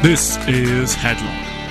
This is Headlock.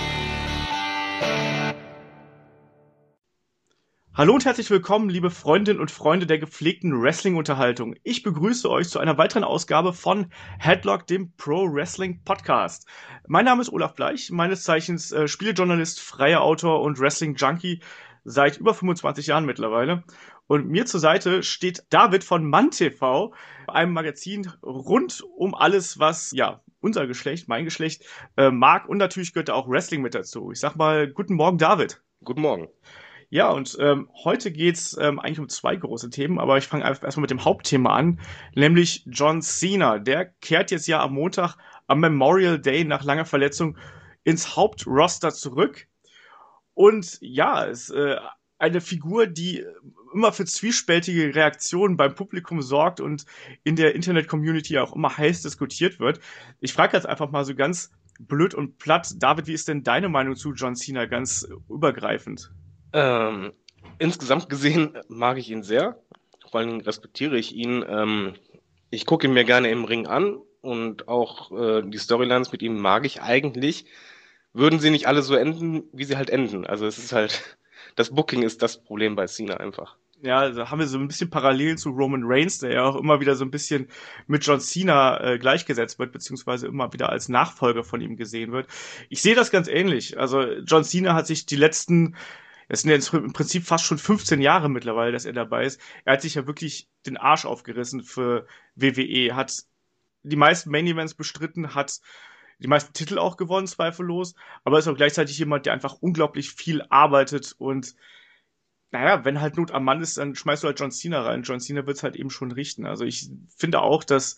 Hallo und herzlich willkommen, liebe Freundinnen und Freunde der gepflegten Wrestling-Unterhaltung. Ich begrüße euch zu einer weiteren Ausgabe von Headlock, dem Pro-Wrestling-Podcast. Mein Name ist Olaf Bleich, meines Zeichens Spielejournalist, freier Autor und Wrestling-Junkie seit über 25 Jahren mittlerweile. Und mir zur Seite steht David von MannTV, einem Magazin rund um alles, was unser Geschlecht, mein Geschlecht, mag. Und natürlich gehört da auch Wrestling mit dazu. Ich sag mal, guten Morgen, David. Guten Morgen. Ja, und heute geht's eigentlich um zwei große Themen, aber ich fange einfach erstmal mit dem Hauptthema an, nämlich John Cena. Der kehrt jetzt ja am Montag, am Memorial Day nach langer Verletzung ins Hauptroster zurück. Und ja, ist eine Figur, die immer für zwiespältige Reaktionen beim Publikum sorgt und in der Internet-Community auch immer heiß diskutiert wird. Ich frage jetzt einfach mal so ganz blöd und platt, David, wie ist denn deine Meinung zu John Cena ganz übergreifend? Insgesamt gesehen mag ich ihn sehr, vor allen Dingen respektiere ich ihn. Ich gucke ihn mir gerne im Ring an und auch die Storylines mit ihm mag ich eigentlich. Würden sie nicht alle so enden, wie sie halt enden. Also es ist halt, das Booking ist das Problem bei Cena einfach. Ja, da haben wir so ein bisschen Parallelen zu Roman Reigns, der ja auch immer wieder so ein bisschen mit John Cena gleichgesetzt wird, beziehungsweise immer wieder als Nachfolger von ihm gesehen wird. Ich sehe das ganz ähnlich. Also John Cena hat sich es sind jetzt im Prinzip fast schon 15 Jahre mittlerweile, dass er dabei ist. Er hat sich ja wirklich den Arsch aufgerissen für WWE, hat die meisten Main Events bestritten, hat die meisten Titel auch gewonnen, zweifellos, aber ist auch gleichzeitig jemand, der einfach unglaublich viel arbeitet und naja, wenn halt Not am Mann ist, dann schmeißt du halt John Cena rein. John Cena wird's halt eben schon richten. Also ich finde auch, dass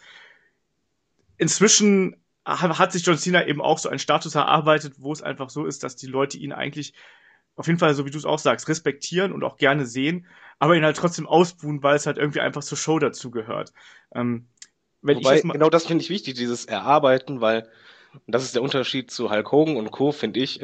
inzwischen hat sich John Cena eben auch so einen Status erarbeitet, wo es einfach so ist, dass die Leute ihn eigentlich auf jeden Fall, so wie du es auch sagst, respektieren und auch gerne sehen, aber ihn halt trotzdem ausbuhen, weil es halt irgendwie einfach zur Show dazugehört. Wobei, genau das finde ich wichtig, dieses Erarbeiten, weil, und das ist der Unterschied zu Hulk Hogan und Co., finde ich,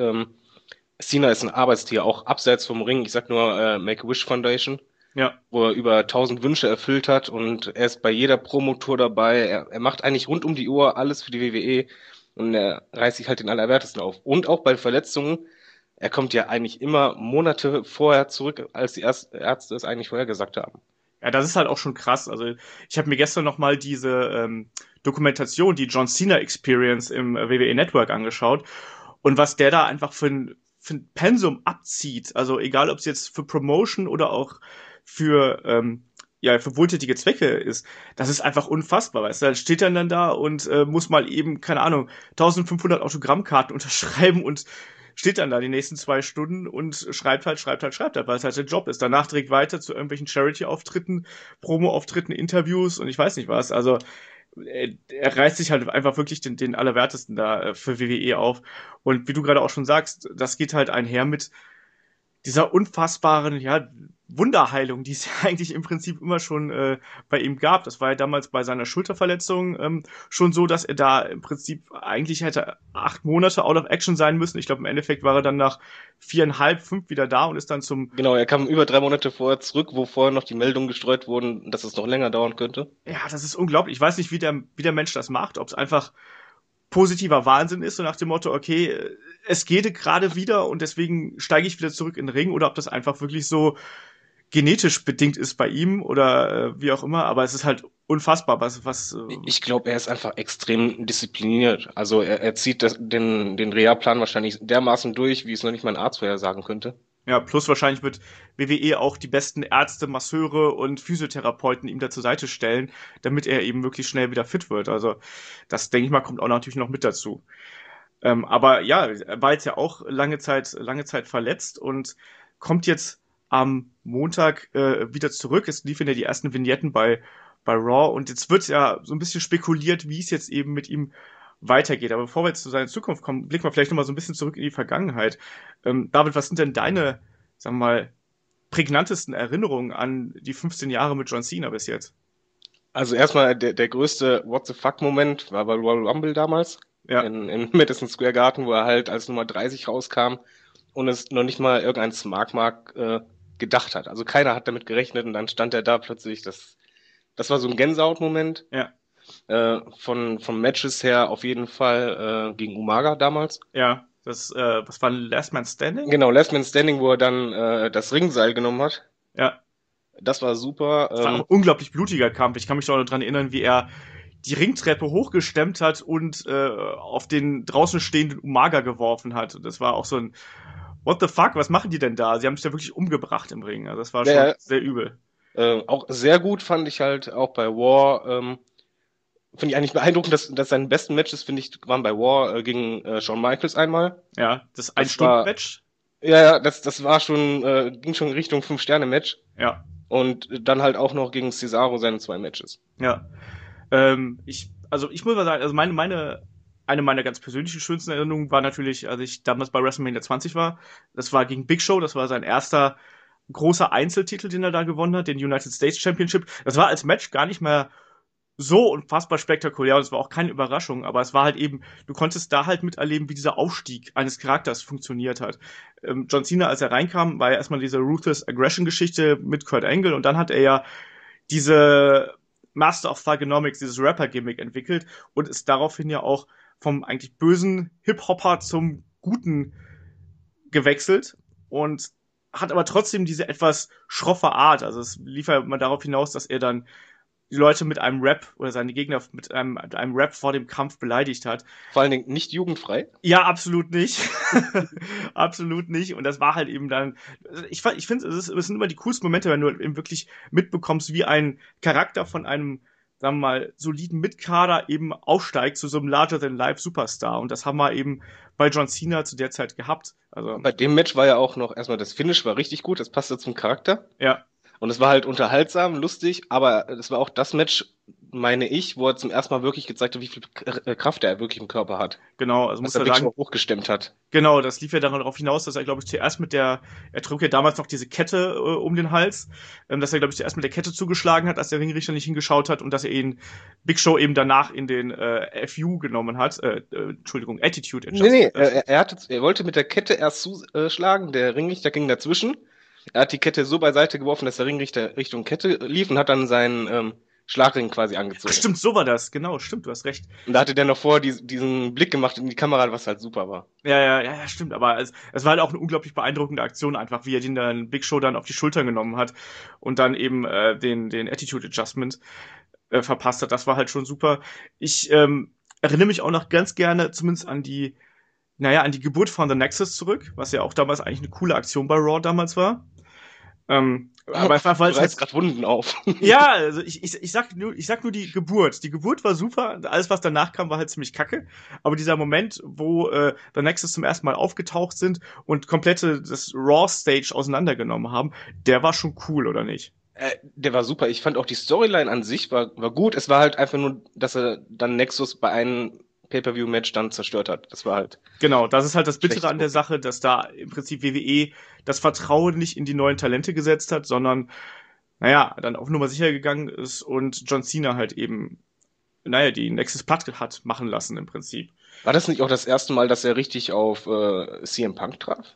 Cena ist ein Arbeitstier, auch abseits vom Ring. Ich sag nur Make-A-Wish Foundation, ja, wo er über 1000 Wünsche erfüllt hat und er ist bei jeder Promotour dabei. Er macht eigentlich rund um die Uhr alles für die WWE und er reißt sich halt den Allerwertesten auf. Und auch bei Verletzungen, er kommt ja eigentlich immer Monate vorher zurück, als die Ärzte es eigentlich vorher gesagt haben. Ja, das ist halt auch schon krass. Also ich habe mir gestern noch mal diese Dokumentation, die John Cena Experience im WWE Network angeschaut und was der da einfach für ein Pensum abzieht. Also egal, ob es jetzt für Promotion oder auch für für wohltätige Zwecke ist, das ist einfach unfassbar, weißt du, dann steht er dann da und muss mal eben, keine Ahnung, 1500 Autogrammkarten unterschreiben und steht dann da die nächsten 2 Stunden und schreibt halt, weil es halt der Job ist. Danach direkt weiter zu irgendwelchen Charity-Auftritten, Promo-Auftritten, Interviews und ich weiß nicht was. Also er reißt sich halt einfach wirklich den Allerwertesten da für WWE auf. Und wie du gerade auch schon sagst, das geht halt einher mit dieser unfassbaren, Wunderheilung, die es ja eigentlich im Prinzip immer schon bei ihm gab. Das war ja damals bei seiner Schulterverletzung schon so, dass er da im Prinzip eigentlich hätte 8 Monate out of action sein müssen. Ich glaube, im Endeffekt war er dann nach 4,5, 5 wieder da und ist dann zum... Genau, er kam über 3 Monate vorher zurück, wo vorher noch die Meldungen gestreut wurden, dass es noch länger dauern könnte. Ja, das ist unglaublich. Ich weiß nicht, wie der Mensch das macht, ob es einfach positiver Wahnsinn ist, so nach dem Motto, okay, es geht gerade wieder und deswegen steige ich wieder zurück in den Ring, oder ob das einfach wirklich so genetisch bedingt ist bei ihm oder wie auch immer, aber es ist halt unfassbar, was Ich glaube, er ist einfach extrem diszipliniert. Also er zieht den Reha-Plan wahrscheinlich dermaßen durch, wie es noch nicht mal ein Arzt vorher sagen könnte. ja, plus wahrscheinlich wird WWE auch die besten Ärzte, Masseure und Physiotherapeuten ihm da zur Seite stellen, damit er eben wirklich schnell wieder fit wird. Also das, denke ich mal, kommt auch natürlich noch mit dazu. Aber ja, er war jetzt ja auch lange Zeit verletzt und kommt jetzt am Montag wieder zurück. Es liefen ja die ersten Vignetten bei Raw und jetzt wird ja so ein bisschen spekuliert, wie es jetzt eben mit ihm weitergeht. Aber bevor wir jetzt zu seiner Zukunft kommen, blicken wir vielleicht noch mal so ein bisschen zurück in die Vergangenheit. David, was sind denn deine, sagen wir mal, prägnantesten Erinnerungen an die 15 Jahre mit John Cena bis jetzt? Also erstmal der größte What the fuck-Moment war bei Royal Rumble damals. Ja. In Madison Square Garden, wo er halt als Nummer 30 rauskam und es noch nicht mal irgendein Smartmark gedacht hat. Also keiner hat damit gerechnet und dann stand er da plötzlich. Das war so ein Gänsehautmoment. Ja. Von Matches her auf jeden Fall gegen Umaga damals. Ja, was war Last Man Standing? Genau, Last Man Standing, wo er dann das Ringseil genommen hat. Ja, Das war super. das war auch ein unglaublich blutiger Kampf. Ich kann mich doch noch dran erinnern, wie er die Ringtreppe hochgestemmt hat und auf den draußen stehenden Umaga geworfen hat. Und das war auch so ein What the fuck, was machen die denn da? Sie haben sich ja wirklich umgebracht im Ring. Also das war schon sehr übel. Auch sehr gut fand ich halt auch bei War. Finde ich eigentlich beeindruckend, dass seine besten Matches, finde ich, waren bei War gegen Shawn Michaels einmal. Ja, das Ein-Stunden-Match. Ja, das war schon, ging schon Richtung 5-Sterne-Match. Ja. Und dann halt auch noch gegen Cesaro seine 2 Matches. Ja. Ich muss mal sagen, also eine meiner ganz persönlichen schönsten Erinnerungen war natürlich, als ich damals bei WrestleMania 20 war. Das war gegen Big Show, das war sein erster großer Einzeltitel, den er da gewonnen hat, den United States Championship. Das war als Match gar nicht mehr so unfassbar spektakulär und es war auch keine Überraschung, aber es war halt eben, du konntest da halt miterleben, wie dieser Aufstieg eines Charakters funktioniert hat. John Cena, als er reinkam, war ja erstmal diese Ruthless Aggression Geschichte mit Kurt Angle und dann hat er ja diese Master of Thugonomics, dieses Rapper-Gimmick entwickelt und ist daraufhin ja auch vom eigentlich bösen Hip-Hopper zum guten gewechselt und hat aber trotzdem diese etwas schroffe Art. Also es lief ja immer darauf hinaus, dass er dann die Leute mit einem Rap oder seine Gegner mit einem Rap vor dem Kampf beleidigt hat. Vor allen Dingen nicht jugendfrei? Ja, absolut nicht. Absolut nicht. Und das war halt eben dann, ich finde, es sind immer die coolsten Momente, wenn du eben wirklich mitbekommst, wie ein Charakter von einem, sagen wir mal, soliden Mitkader eben aufsteigt zu so einem Larger-than-Life-Superstar. Und das haben wir eben bei John Cena zu der Zeit gehabt. Also bei dem Match war ja auch noch erstmal das Finish war richtig gut, das passte zum Charakter. Ja. Und es war halt unterhaltsam, lustig, aber es war auch das Match, meine ich, wo er zum ersten Mal wirklich gezeigt hat, wie viel Kraft er wirklich im Körper hat. Genau, also muss er wirklich auch hochgestemmt hat. Genau, das lief ja darauf hinaus, dass er, glaube ich, zuerst er trug ja damals noch diese Kette um den Hals, dass er, glaube ich, zuerst mit der Kette zugeschlagen hat, als der Ringrichter nicht hingeschaut hat und dass er ihn Big Show eben danach in den FU genommen hat, Entschuldigung, Attitude Adjustment. Nee, er wollte mit der Kette erst zuschlagen, der Ringrichter ging dazwischen. Er hat die Kette so beiseite geworfen, dass der Ringrichter Richtung Kette lief und hat dann seinen Schlagring quasi angezogen. Ach, stimmt, so war das. Genau, stimmt, du hast recht. Und da hatte der noch vorher diesen Blick gemacht in die Kamera, was halt super war. Ja, stimmt. Aber es war halt auch eine unglaublich beeindruckende Aktion einfach, wie er den dann Big Show dann auf die Schultern genommen hat und dann eben den Attitude Adjustment verpasst hat. Das war halt schon super. Ich erinnere mich auch noch ganz gerne zumindest an die Geburt von The Nexus zurück, was ja auch damals eigentlich eine coole Aktion bei Raw damals war. Aber einfach, weil es halt gerade Wunden auf. Ja, also ich sag nur die Geburt. Die Geburt war super, alles was danach kam war halt ziemlich kacke, aber dieser Moment, wo The Nexus zum ersten Mal aufgetaucht sind und komplette das Raw Stage auseinandergenommen haben, der war schon cool, oder nicht? Der war super. Ich fand auch die Storyline an sich war gut. Es war halt einfach nur, dass er dann Nexus bei einem Pay-Per-View-Match dann zerstört hat. Das war halt. Genau, das ist halt das Bittere an der Sache, dass da im Prinzip WWE das Vertrauen nicht in die neuen Talente gesetzt hat, sondern, dann auf Nummer sicher gegangen ist und John Cena halt eben, die Nexus platt hat machen lassen im Prinzip. War das nicht auch das erste Mal, dass er richtig auf CM Punk traf?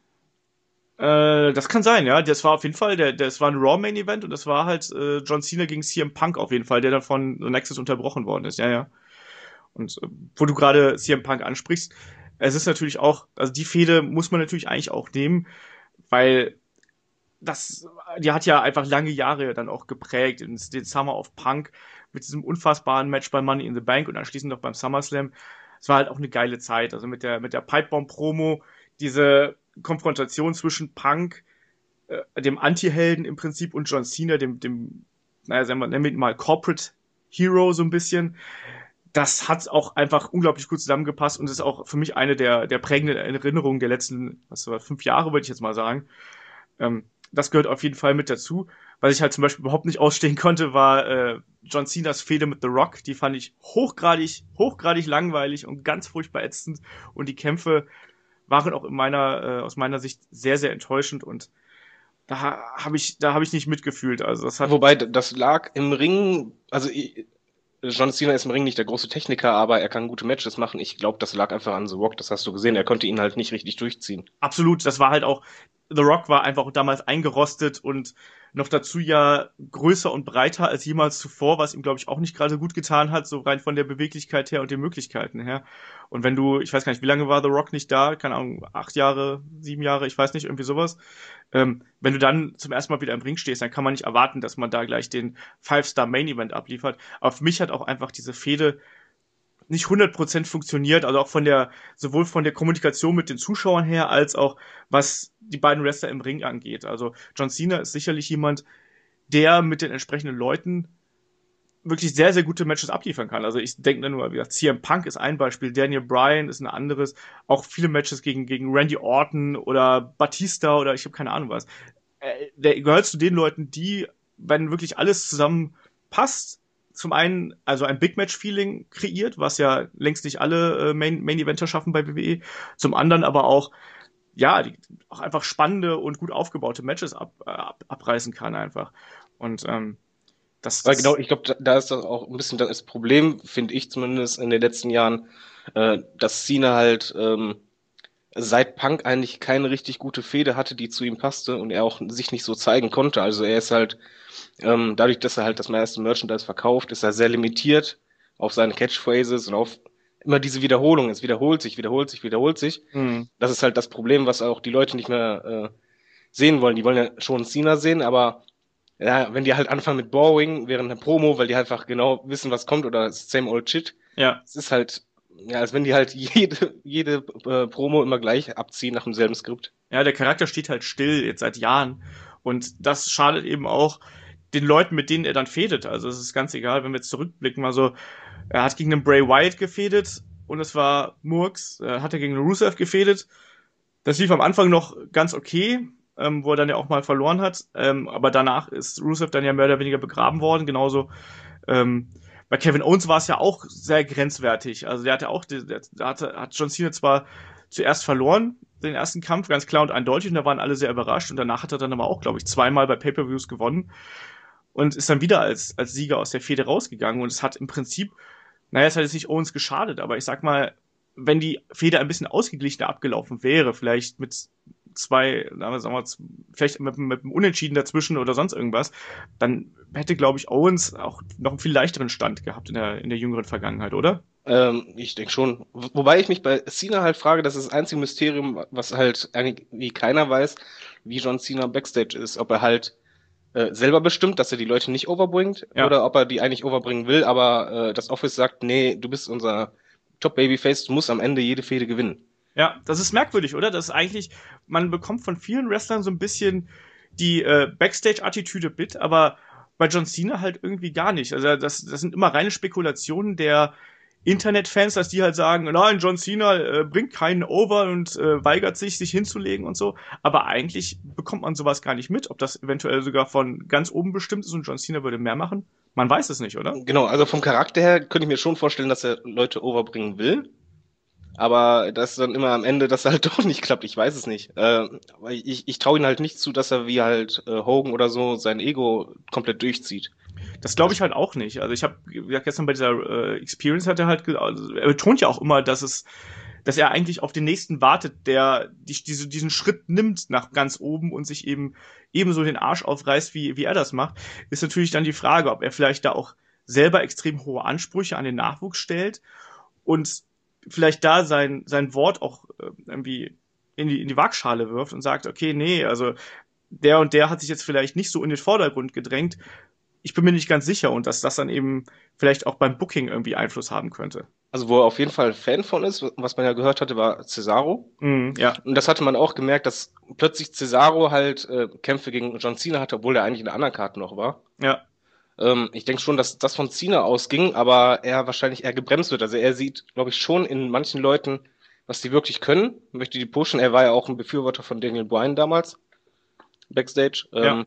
Das kann sein, ja. Das war auf jeden Fall, das war ein Raw Main Event und das war halt John Cena gegen CM Punk auf jeden Fall, der dann von The Nexus unterbrochen worden ist, ja. Und wo du gerade CM Punk ansprichst, es ist natürlich auch, also die Fehde muss man natürlich eigentlich auch nehmen, weil die hat ja einfach lange Jahre dann auch geprägt, den Summer of Punk mit diesem unfassbaren Match bei Money in the Bank und anschließend noch beim SummerSlam. Es war halt auch eine geile Zeit, also mit der Pipebomb-Promo, diese Konfrontation zwischen Punk, dem Anti-Helden im Prinzip und John Cena, sagen wir, nennen wir ihn mal Corporate Hero so ein bisschen. Das hat auch einfach unglaublich gut zusammengepasst und ist auch für mich eine der prägenden Erinnerungen der letzten 5 Jahre, würde ich jetzt mal sagen. Das gehört auf jeden Fall mit dazu. Was ich halt zum Beispiel überhaupt nicht ausstehen konnte, war John Cenas Fehde mit The Rock. Die fand ich hochgradig langweilig und ganz furchtbar ätzend. Und die Kämpfe waren auch aus meiner Sicht sehr, sehr enttäuschend und da habe ich nicht mitgefühlt. Also Wobei, das lag im Ring, also John Cena ist im Ring nicht der große Techniker, aber er kann gute Matches machen. Ich glaube, das lag einfach an The Rock, das hast du gesehen. Er konnte ihn halt nicht richtig durchziehen. Absolut, das war halt auch, The Rock war einfach damals eingerostet und noch dazu ja größer und breiter als jemals zuvor, was ihm, glaube ich, auch nicht gerade gut getan hat, so rein von der Beweglichkeit her und den Möglichkeiten her. Und wenn du, ich weiß gar nicht, wie lange war The Rock nicht da? Keine Ahnung, 8 Jahre, 7 Jahre, ich weiß nicht, irgendwie sowas. Wenn du dann zum ersten Mal wieder im Ring stehst, dann kann man nicht erwarten, dass man da gleich den Five-Star-Main-Event abliefert. Aber für mich hat auch einfach diese Fehde nicht 100% funktioniert, also auch sowohl von der Kommunikation mit den Zuschauern her, als auch was die beiden Wrestler im Ring angeht. Also John Cena ist sicherlich jemand, der mit den entsprechenden Leuten wirklich sehr, sehr gute Matches abliefern kann. Also ich denke nur, wie gesagt, CM Punk ist ein Beispiel, Daniel Bryan ist ein anderes, auch viele Matches gegen Randy Orton oder Batista oder ich habe keine Ahnung was. Der gehört zu den Leuten, die, wenn wirklich alles zusammen passt, zum einen also ein Big Match Feeling kreiert, was ja längst nicht alle Main Eventer schaffen bei WWE, zum anderen aber auch ja, auch einfach spannende und gut aufgebaute Matches abreißen kann einfach. Und Weil genau, ich glaube, da ist das auch ein bisschen das Problem, finde ich zumindest in den letzten Jahren, dass Cena halt seit Punk eigentlich keine richtig gute Fehde hatte, die zu ihm passte und er auch sich nicht so zeigen konnte. Also er ist halt, dadurch, dass er halt das meiste Merchandise verkauft, ist er sehr limitiert auf seine Catchphrases und auf immer diese Wiederholung. Es wiederholt sich, wiederholt sich, wiederholt sich. Das ist halt das Problem, was auch die Leute nicht mehr sehen wollen. Die wollen ja schon Cena sehen, aber ja, wenn die halt anfangen mit Boring während der Promo, weil die einfach genau wissen, was kommt oder same old shit. ja. Es ist halt, ja, als wenn die halt jede Promo immer gleich abziehen nach demselben Skript. Ja, der Charakter steht halt still jetzt seit Jahren. Und das schadet eben auch den Leuten, mit denen er dann fädet. Also es ist ganz egal, wenn wir jetzt zurückblicken. Also er hat gegen den Bray Wyatt gefädet und es war Murks. Hat er gegen den Rusev gefädet. Das lief am Anfang noch ganz okay, wo er dann ja auch mal verloren hat. Aber danach ist Rusev dann ja mehr oder weniger begraben worden. Genauso bei Kevin Owens war es ja auch sehr grenzwertig. Also der hatte auch, hat John Cena zwar zuerst verloren, den ersten Kampf, ganz klar und eindeutig, und da waren alle sehr überrascht. Und danach hat er dann aber auch, glaube ich, zweimal bei Pay-Per-Views gewonnen und ist dann wieder als Sieger aus der Fehde rausgegangen. Und es hat im Prinzip, naja, es hat jetzt nicht Owens geschadet, aber ich sag mal, wenn die Fehde ein bisschen ausgeglichener abgelaufen wäre, vielleicht mit sagen wir, vielleicht mit einem Unentschieden dazwischen oder sonst irgendwas, dann hätte, glaube ich, Owens auch noch einen viel leichteren Stand gehabt in der jüngeren Vergangenheit, oder? Ich denke schon. Wobei ich mich bei Cena halt frage, das ist das einzige Mysterium, was halt irgendwie keiner weiß, wie John Cena Backstage ist. Ob er halt selber bestimmt, dass er die Leute nicht overbringt, Ja. oder ob er die eigentlich overbringen will, aber das Office sagt, nee, du bist unser Top-Babyface, du musst am Ende jede Fehde gewinnen. Ja, das ist merkwürdig, oder? Das ist eigentlich, man bekommt von vielen Wrestlern so ein bisschen die Backstage-Attitüde mit, aber bei John Cena halt irgendwie gar nicht. Also das sind immer reine Spekulationen der Internetfans, dass die halt sagen, nein, John Cena bringt keinen over und weigert sich hinzulegen und so. Aber eigentlich bekommt man sowas gar nicht mit, ob das eventuell sogar von ganz oben bestimmt ist und John Cena würde mehr machen. Man weiß es nicht, oder? Genau, also vom Charakter her könnte ich mir schon vorstellen, dass er Leute overbringen will. Aber das dann immer am Ende, dass er halt doch nicht klappt. Ich weiß es nicht. Aber ich traue ihm halt nicht zu, dass er wie halt Hogan oder so sein Ego komplett durchzieht. Das glaube ich halt auch nicht. Also ich habe gestern bei dieser Experience hat er halt, also er betont ja auch immer, dass er eigentlich auf den nächsten wartet, der diesen Schritt nimmt nach ganz oben und sich eben ebenso den Arsch aufreißt, wie er das macht. Ist natürlich dann die Frage, ob er vielleicht da auch selber extrem hohe Ansprüche an den Nachwuchs stellt und vielleicht da sein Wort auch irgendwie in die Waagschale wirft und sagt, okay, nee, also der und der hat sich jetzt vielleicht nicht so in den Vordergrund gedrängt. Ich bin mir nicht ganz sicher und dass das dann eben vielleicht auch beim Booking irgendwie Einfluss haben könnte. Also wo er auf jeden Fall Fan von ist, was man ja gehört hatte, war Cesaro. Ja. Und das hatte man auch gemerkt, dass plötzlich Cesaro halt Kämpfe gegen John Cena hatte, obwohl er eigentlich in der Undercard noch war. Ja. Ich denke schon, dass das von Cena ausging, aber er wahrscheinlich eher gebremst wird. Also er sieht, glaube ich, schon in manchen Leuten, was die wirklich können, möchte die pushen. Er war ja auch ein Befürworter von Daniel Bryan damals, Backstage. Ja.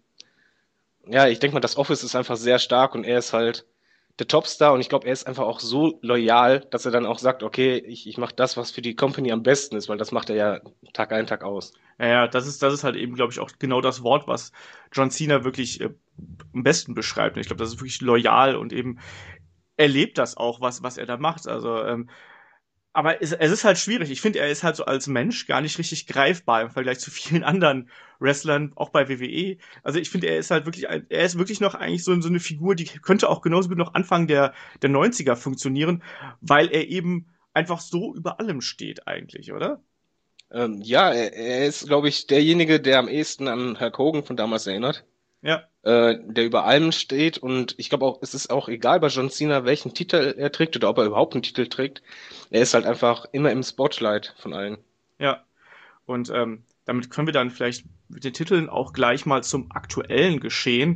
Ja, ich denke mal, das Office ist einfach sehr stark und er ist halt der Topstar und ich glaube, er ist einfach auch so loyal, dass er dann auch sagt, okay, ich mache das, was für die Company am besten ist, weil das macht er ja Tag ein, Tag aus. Ja, das ist halt eben, glaube ich, auch genau das Wort, was John Cena wirklich am besten beschreibt. Ich glaube, das ist wirklich loyal und eben er lebt das auch, was er da macht. Also aber es ist halt schwierig. Ich finde, er ist halt so als Mensch gar nicht richtig greifbar im Vergleich zu vielen anderen Wrestlern, auch bei WWE. Also ich finde, er ist halt wirklich, er ist wirklich noch eigentlich so eine Figur, die könnte auch genauso gut noch Anfang der 90er funktionieren, weil er eben einfach so über allem steht eigentlich, oder? Ja, er ist, glaube ich, derjenige, der am ehesten an Hulk Hogan von damals erinnert. Ja. Der über allem steht, und ich glaube auch, es ist auch egal bei John Cena, welchen Titel er trägt oder ob er überhaupt einen Titel trägt. Er ist halt einfach immer im Spotlight von allen. Ja. Und damit können wir dann vielleicht mit den Titeln auch gleich mal zum aktuellen Geschehen.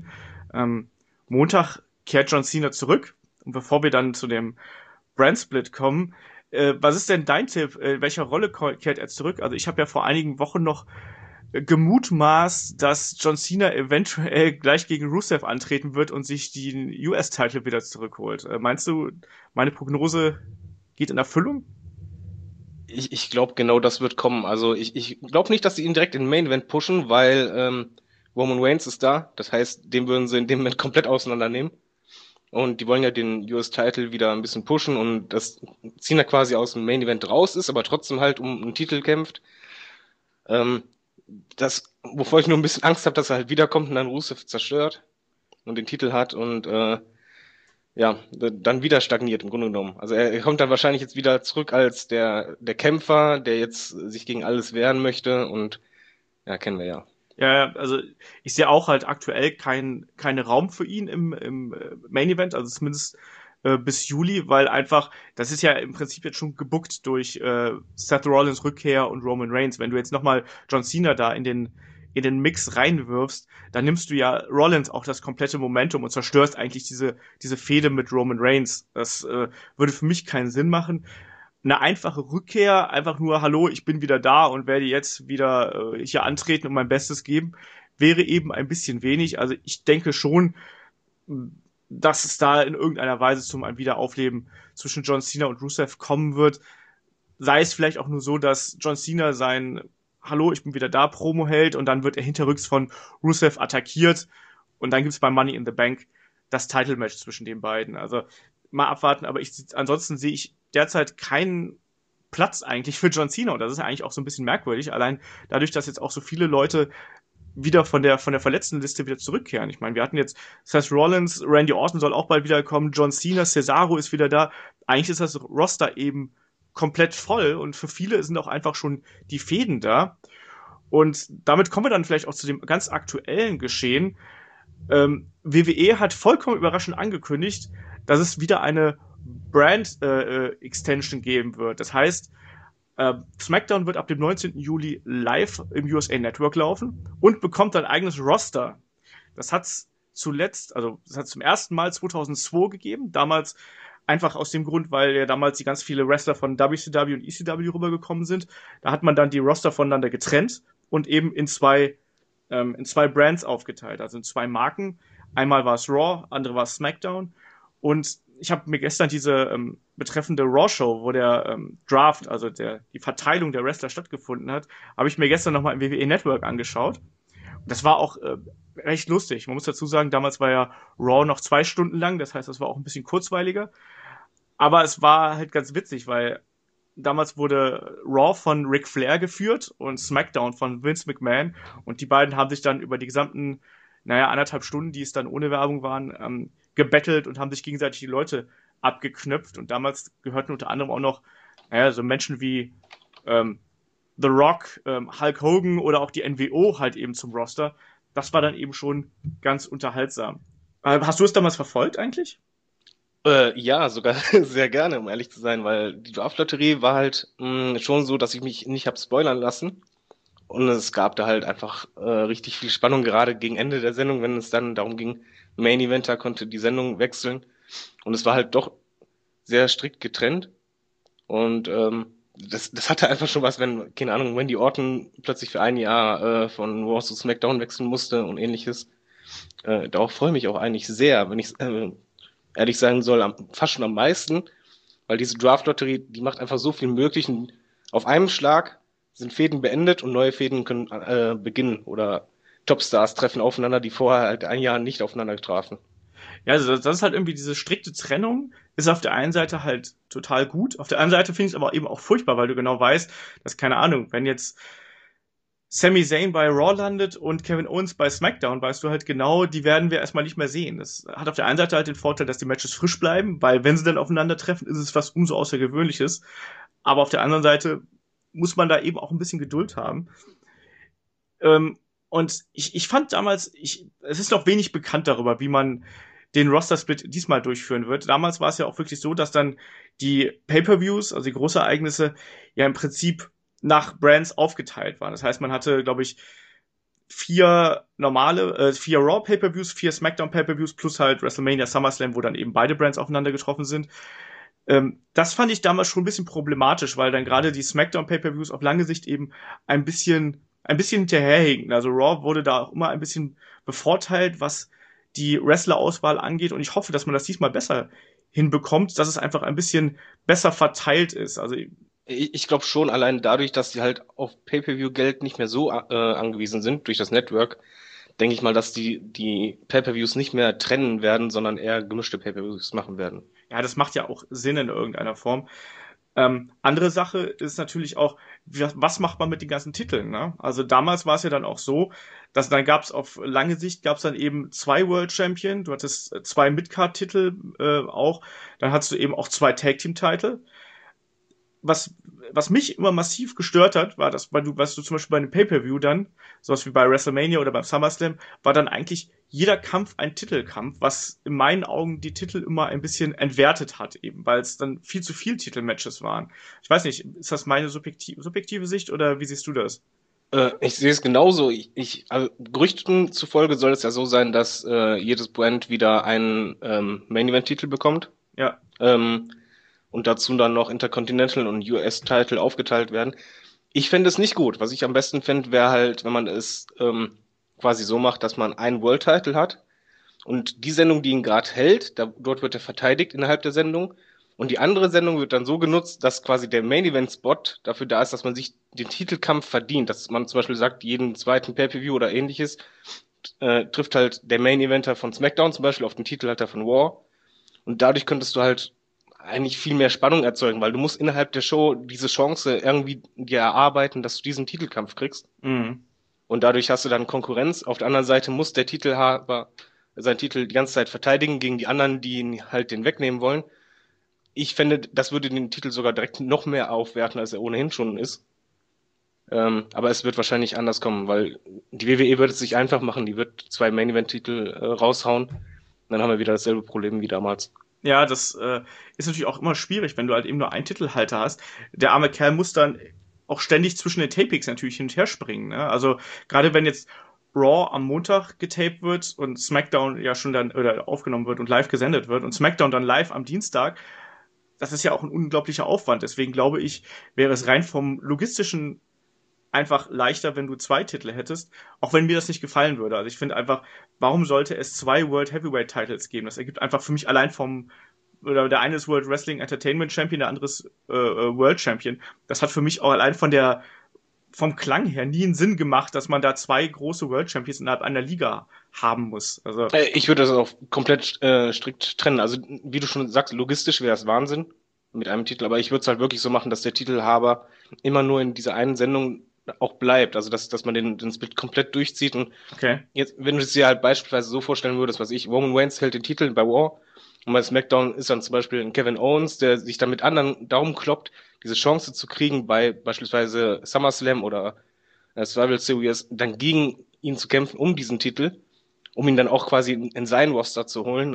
Montag kehrt John Cena zurück. Und bevor wir dann zu dem Brand-Split kommen, was ist denn dein Tipp? In welcher Rolle kehrt er zurück? Also ich habe ja vor einigen Wochen noch gemutmaßt, dass John Cena eventuell gleich gegen Rusev antreten wird und sich den US-Titel wieder zurückholt. Meinst du, meine Prognose geht in Erfüllung? Ich glaube, genau das wird kommen. Also ich glaube nicht, dass sie ihn direkt in den Main Event pushen, weil Roman Reigns ist da. Das heißt, den würden sie in dem Moment komplett auseinandernehmen. Und die wollen ja den US-Title wieder ein bisschen pushen und dass Cena quasi aus dem Main Event raus ist, aber trotzdem halt um einen Titel kämpft. Ähm, wovor ich nur ein bisschen Angst habe, dass er halt wiederkommt und dann Rusev zerstört und den Titel hat und ja, dann wieder stagniert im Grunde genommen. Also er kommt dann wahrscheinlich jetzt wieder zurück als der Kämpfer, der jetzt sich gegen alles wehren möchte, und ja, kennen wir ja. Ja, also ich sehe auch halt aktuell keinen Raum für ihn im Main Event, also zumindest bis Juli, weil einfach, das ist ja im Prinzip jetzt schon gebuckt durch Seth Rollins Rückkehr und Roman Reigns. Wenn du jetzt nochmal John Cena da in den Mix reinwirfst, dann nimmst du ja Rollins auch das komplette Momentum und zerstörst eigentlich diese Fehde mit Roman Reigns. Das würde für mich keinen Sinn machen. Eine einfache Rückkehr, einfach nur, hallo, ich bin wieder da und werde jetzt wieder hier antreten und mein Bestes geben, wäre eben ein bisschen wenig. Also ich denke schon, dass es da in irgendeiner Weise zum Wiederaufleben zwischen John Cena und Rusev kommen wird. Sei es vielleicht auch nur so, dass John Cena sein Hallo, ich bin wieder da Promo hält und dann wird er hinterrücks von Rusev attackiert und dann gibt's bei Money in the Bank das Title-Match zwischen den beiden. Also mal abwarten, aber ansonsten sehe ich derzeit keinen Platz eigentlich für John Cena und das ist eigentlich auch so ein bisschen merkwürdig, allein dadurch, dass jetzt auch so viele Leute wieder von der verletzten Liste wieder zurückkehren. Ich meine, wir hatten jetzt Seth Rollins, Randy Orton soll auch bald wiederkommen, John Cena, Cesaro ist wieder da. Eigentlich ist das Roster eben komplett voll und für viele sind auch einfach schon die Fäden da. Und damit kommen wir dann vielleicht auch zu dem ganz aktuellen Geschehen. WWE hat vollkommen überraschend angekündigt, dass es wieder eine Brand Extension geben wird. Das heißt, SmackDown wird ab dem 19. Juli live im USA Network laufen und bekommt ein eigenes Roster. Das hat's zuletzt, also das hat es zum ersten Mal 2002 gegeben. Damals einfach aus dem Grund, weil ja damals die ganz viele Wrestler von WCW und ECW rübergekommen sind. Da hat man dann die Roster voneinander getrennt und eben in zwei Brands aufgeteilt, also in zwei Marken. Einmal war es Raw, andere war es SmackDown. Und ich habe mir gestern diese betreffende Raw-Show, wo der Draft, also die Verteilung der Wrestler stattgefunden hat, habe ich mir gestern nochmal im WWE Network angeschaut. Und das war auch recht lustig. Man muss dazu sagen, damals war ja Raw noch 2 Stunden lang, das heißt, das war auch ein bisschen kurzweiliger. Aber es war halt ganz witzig, weil damals wurde Raw von Ric Flair geführt und SmackDown von Vince McMahon. Und die beiden haben sich dann über die gesamten, 1,5 Stunden, die es dann ohne Werbung waren, gebettelt und haben sich gegenseitig die Leute abgeknüpft. Und damals gehörten unter anderem auch noch, so Menschen wie The Rock, Hulk Hogan oder auch die NWO halt eben zum Roster. Das war dann eben schon ganz unterhaltsam. Hast du es damals verfolgt eigentlich? Ja, sogar sehr gerne, um ehrlich zu sein, weil die Draft-Lotterie war halt schon so, dass ich mich nicht hab spoilern lassen. Und es gab da halt einfach richtig viel Spannung, gerade gegen Ende der Sendung, wenn es dann darum ging, Main Eventer konnte die Sendung wechseln. Und es war halt doch sehr strikt getrennt. Und das hatte einfach schon was, wenn, keine Ahnung, Randy Orton plötzlich für ein Jahr von Raw zu SmackDown wechseln musste und ähnliches. Darauf freue ich mich auch eigentlich sehr, wenn ich ehrlich sein soll, fast schon am meisten, weil diese Draft-Lotterie, die macht einfach so viel möglich. Und auf einem Schlag sind Fäden beendet und neue Fäden können beginnen. Oder Topstars treffen aufeinander, die vorher halt ein Jahr nicht aufeinander trafen. Ja, also das ist halt irgendwie diese strikte Trennung, ist auf der einen Seite halt total gut, auf der anderen Seite finde ich es aber eben auch furchtbar, weil du genau weißt, dass, keine Ahnung, wenn jetzt Sami Zayn bei Raw landet und Kevin Owens bei SmackDown, weißt du halt genau, die werden wir erstmal nicht mehr sehen. Das hat auf der einen Seite halt den Vorteil, dass die Matches frisch bleiben, weil wenn sie dann aufeinandertreffen, ist es was umso Außergewöhnliches. Aber auf der anderen Seite muss man da eben auch ein bisschen Geduld haben. Und ich fand damals, es ist noch wenig bekannt darüber, wie man den Roster-Split diesmal durchführen wird. Damals war es ja auch wirklich so, dass dann die Pay-Per-Views, also die Großereignisse, ja im Prinzip nach Brands aufgeteilt waren. Das heißt, man hatte, glaube ich, vier Raw Pay-Per-Views, vier SmackDown Pay-Per-Views plus halt WrestleMania SummerSlam, wo dann eben beide Brands aufeinander getroffen sind. Das fand ich damals schon ein bisschen problematisch, weil dann gerade die SmackDown Pay-Per-Views auf lange Sicht eben ein bisschen hinterherhinken. Also Raw wurde da auch immer ein bisschen bevorteilt, was die Wrestler-Auswahl angeht. Und ich hoffe, dass man das diesmal besser hinbekommt, dass es einfach ein bisschen besser verteilt ist. Also Ich glaube schon, allein dadurch, dass sie halt auf Pay-Per-View-Geld nicht mehr so angewiesen sind durch das Network, denke ich mal, dass die Pay-Per-Views nicht mehr trennen werden, sondern eher gemischte Pay-Per-Views machen werden. ja, das macht ja auch Sinn in irgendeiner Form. Andere Sache ist natürlich auch, was macht man mit den ganzen Titeln, ne? Also damals war es ja dann auch so, dass dann gab es auf lange Sicht gab es dann eben zwei World Champion, du hattest zwei Midcard-Titel auch, dann hattest du eben auch zwei Tag-Team-Titel. Was, was mich immer massiv gestört hat, war das, was du zum Beispiel bei einem Pay-Per-View dann, sowas wie bei WrestleMania oder beim SummerSlam, war dann eigentlich jeder Kampf ein Titelkampf, was in meinen Augen die Titel immer ein bisschen entwertet hat, eben, weil es dann viel zu viel Titelmatches waren. Ich weiß nicht, ist das meine subjektive Sicht oder wie siehst du das? Ich sehe es genauso. Also Gerüchten zufolge soll es ja so sein, dass jedes Brand wieder einen Main-Event-Titel bekommt. Ja, Ähm, und dazu dann noch Intercontinental und US-Title aufgeteilt werden. Ich fände es nicht gut. Was ich am besten fände, wäre halt, wenn man es quasi so macht, dass man einen World-Title hat und die Sendung, die ihn gerade hält, dort wird er verteidigt innerhalb der Sendung. Und die andere Sendung wird dann so genutzt, dass quasi der Main-Event-Spot dafür da ist, dass man sich den Titelkampf verdient. Dass man zum Beispiel sagt, jeden zweiten Pay-Per-View oder ähnliches trifft halt der Main-Eventer von SmackDown zum Beispiel auf den Titelhalter von Raw. Und dadurch könntest du halt eigentlich viel mehr Spannung erzeugen, weil du musst innerhalb der Show diese Chance irgendwie dir erarbeiten, dass du diesen Titelkampf kriegst. mhm. Und dadurch hast du dann Konkurrenz. Auf der anderen Seite muss der Titelhaber seinen Titel die ganze Zeit verteidigen gegen die anderen, die ihn halt den wegnehmen wollen. Ich fände, das würde den Titel sogar direkt noch mehr aufwerten, als er ohnehin schon ist. Aber es wird wahrscheinlich anders kommen, weil die WWE wird es sich einfach machen. Die wird zwei Main-Event-Titel raushauen. Und dann haben wir wieder dasselbe Problem wie damals. Ja, das ist natürlich auch immer schwierig, wenn du halt eben nur einen Titelhalter hast. Der arme Kerl muss dann auch ständig zwischen den Tapings natürlich hin und her springen. Ne? Also gerade wenn jetzt Raw am Montag getaped wird und SmackDown ja schon dann oder aufgenommen wird und live gesendet wird und SmackDown dann live am Dienstag, das ist ja auch ein unglaublicher Aufwand. Deswegen glaube ich, wäre es rein vom logistischen einfach leichter, wenn du zwei Titel hättest, auch wenn mir das nicht gefallen würde. Also ich finde einfach, warum sollte es zwei World Heavyweight Titles geben? Das ergibt einfach für mich allein vom oder der eine ist World Wrestling Entertainment Champion, der andere ist World Champion. Das hat für mich auch allein vom Klang her nie einen Sinn gemacht, dass man da zwei große World Champions innerhalb einer Liga haben muss. Also Ich würde das auch komplett strikt trennen. Also wie du schon sagst, logistisch wäre es Wahnsinn mit einem Titel, aber ich würde es halt wirklich so machen, dass der Titelhaber immer nur in dieser einen Sendung auch bleibt. Also dass man den Split komplett durchzieht. Und okay, jetzt, wenn du es dir halt beispielsweise so vorstellen würdest, was ich, Roman Reigns hält den Titel bei Raw und bei SmackDown ist dann zum Beispiel ein Kevin Owens, der sich dann mit anderen darum kloppt, diese Chance zu kriegen, bei beispielsweise SummerSlam oder Survival Series, dann gegen ihn zu kämpfen um diesen Titel, um ihn dann auch quasi in sein Roster zu holen.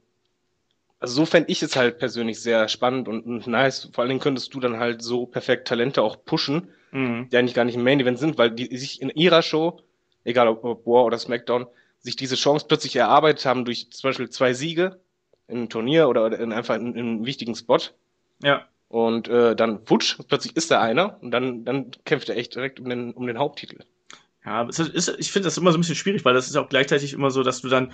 Also so fände ich es halt persönlich sehr spannend und nice. Vor allen Dingen könntest du dann halt so perfekt Talente auch pushen, mhm. die eigentlich gar nicht im Main Event sind, weil die sich in ihrer Show, egal ob Raw oder SmackDown, sich diese Chance plötzlich erarbeitet haben durch zum Beispiel zwei Siege in einem Turnier oder einfach in einem wichtigen Spot. Ja. Und dann putsch, plötzlich ist da einer und dann kämpft er echt direkt um den Haupttitel. Ja, ich finde das immer so ein bisschen schwierig, weil das ist auch gleichzeitig immer so, dass du dann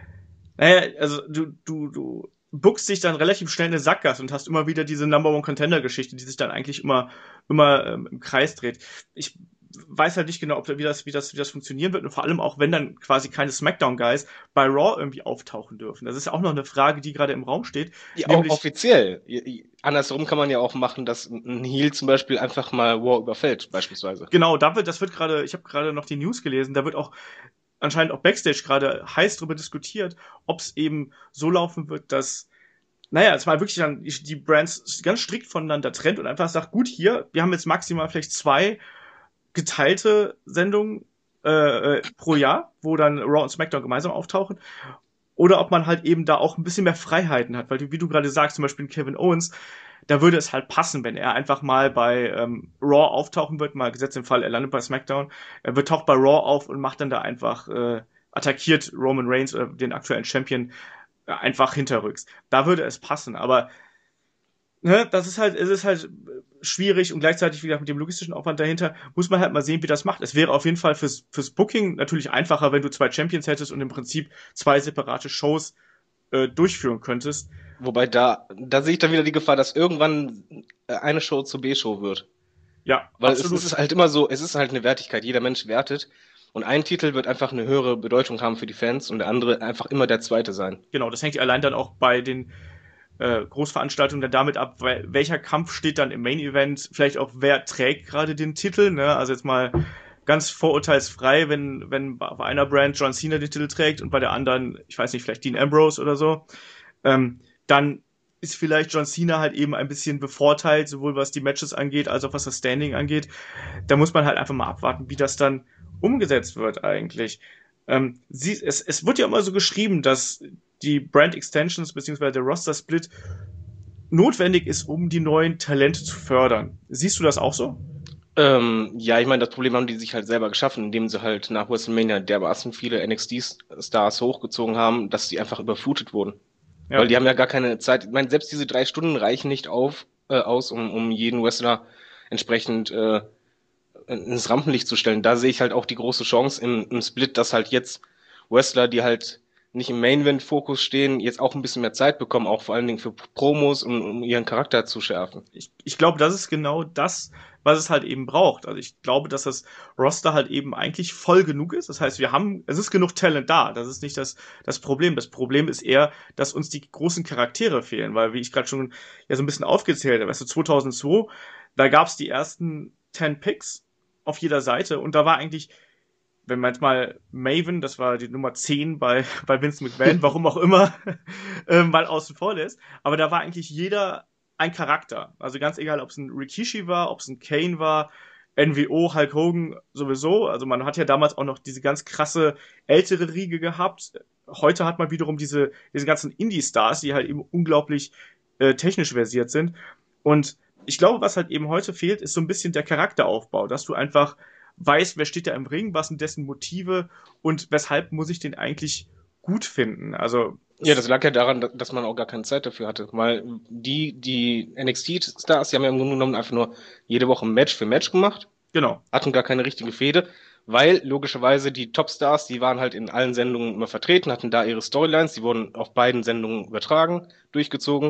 naja, also du buckst dich dann relativ schnell in eine Sackgasse und hast immer wieder diese Number One Contender Geschichte, die sich dann eigentlich immer im Kreis dreht. Ich weiß halt nicht genau, wie das funktionieren wird und vor allem auch, wenn dann quasi keine SmackDown-Guys bei Raw irgendwie auftauchen dürfen. Das ist ja auch noch eine Frage, die gerade im Raum steht, Ja, nämlich offiziell. Andersrum kann man ja auch machen, dass ein Heel zum Beispiel einfach mal Raw überfällt, beispielsweise. genau, das wird gerade, ich habe gerade noch die News gelesen, da wird auch anscheinend auch Backstage gerade heiß darüber diskutiert, ob es eben so laufen wird, dass naja, es mal wirklich dann die Brands ganz strikt voneinander trennt und einfach sagt, gut, hier, wir haben jetzt maximal vielleicht 2 geteilte Sendungen pro Jahr, wo dann Raw und SmackDown gemeinsam auftauchen. Oder ob man halt eben da auch ein bisschen mehr Freiheiten hat, weil wie du gerade sagst, zum Beispiel Kevin Owens, da würde es halt passen, wenn er einfach mal bei Raw auftauchen wird, mal gesetzt im Fall, er landet bei SmackDown, er wird taucht bei Raw auf und macht dann da einfach, attackiert Roman Reigns oder den aktuellen Champion einfach hinterrücks. Da würde es passen, aber ne, es ist halt schwierig und gleichzeitig wieder mit dem logistischen Aufwand dahinter muss man halt mal sehen, wie das macht. Es wäre auf jeden Fall fürs Booking natürlich einfacher, wenn du 2 Champions hättest und im Prinzip 2 separate Shows durchführen könntest. Wobei da sehe ich dann wieder die Gefahr, dass irgendwann eine Show zur B-Show wird. Ja, Weil es absolut. ist halt immer so, es ist halt eine Wertigkeit. Jeder Mensch wertet. Und ein Titel wird einfach eine höhere Bedeutung haben für die Fans und der andere einfach immer der zweite sein. Genau, das hängt allein dann auch bei den Großveranstaltungen dann damit ab, welcher Kampf steht dann im Main Event, vielleicht auch wer trägt gerade den Titel, ne? Also jetzt mal ganz vorurteilsfrei, wenn bei einer Brand John Cena den Titel trägt und bei der anderen, ich weiß nicht, vielleicht Dean Ambrose oder so, dann ist vielleicht John Cena halt eben ein bisschen bevorteilt, sowohl was die Matches angeht, als auch was das Standing angeht. Da muss man halt einfach mal abwarten, wie das dann umgesetzt wird eigentlich. Es wird ja immer so geschrieben, dass die Brand Extensions bzw. der Roster Split notwendig ist, um die neuen Talente zu fördern. Siehst du das auch so? Ja, ich meine, das Problem haben die sich halt selber geschaffen, indem sie halt nach WrestleMania dermaßen viele NXT-Stars hochgezogen haben, dass sie einfach überflutet wurden. Weil Ja. die haben ja gar keine Zeit. Ich meine, selbst diese 3 Stunden reichen nicht aus, um jeden Wrestler entsprechend ins Rampenlicht zu stellen. Da sehe ich halt auch die große Chance im Split, dass halt jetzt Wrestler, die halt nicht im Main-Event-Fokus stehen, jetzt auch ein bisschen mehr Zeit bekommen, auch vor allen Dingen für Promos, um ihren Charakter zu schärfen. Ich glaube, das ist genau das, was es halt eben braucht. Also ich glaube, dass das Roster halt eben eigentlich voll genug ist. Das heißt, es ist genug Talent da. Das ist nicht das Problem. Das Problem ist eher, dass uns die großen Charaktere fehlen, weil, wie ich gerade schon ja so ein bisschen aufgezählt habe, weißt du, 2002, da gab es die ersten 10 Picks auf jeder Seite und da war eigentlich wenn man jetzt mal Maven, das war die Nummer 10 bei Vince McMahon, warum auch immer, mal außen vor lässt. Aber da war eigentlich jeder ein Charakter. Also ganz egal, ob es ein Rikishi war, ob es ein Kane war, NWO, Hulk Hogan sowieso. Also man hat ja damals auch noch diese ganz krasse ältere Riege gehabt. Heute hat man wiederum diese ganzen Indie-Stars, die halt eben unglaublich technisch versiert sind. Und ich glaube, was halt eben heute fehlt, ist so ein bisschen der Charakteraufbau, dass du einfach weißt, wer steht da im Ring, was sind dessen Motive und weshalb muss ich den eigentlich gut finden. Also Ja, das lag ja daran, dass man auch gar keine Zeit dafür hatte. Weil die NXT-Stars, die haben ja im Grunde genommen einfach nur jede Woche Match für Match gemacht, genau, hatten gar keine richtige Fehde, weil logischerweise die Top-Stars, die waren halt in allen Sendungen immer vertreten, hatten da ihre Storylines, die wurden auf beiden Sendungen übertragen, durchgezogen.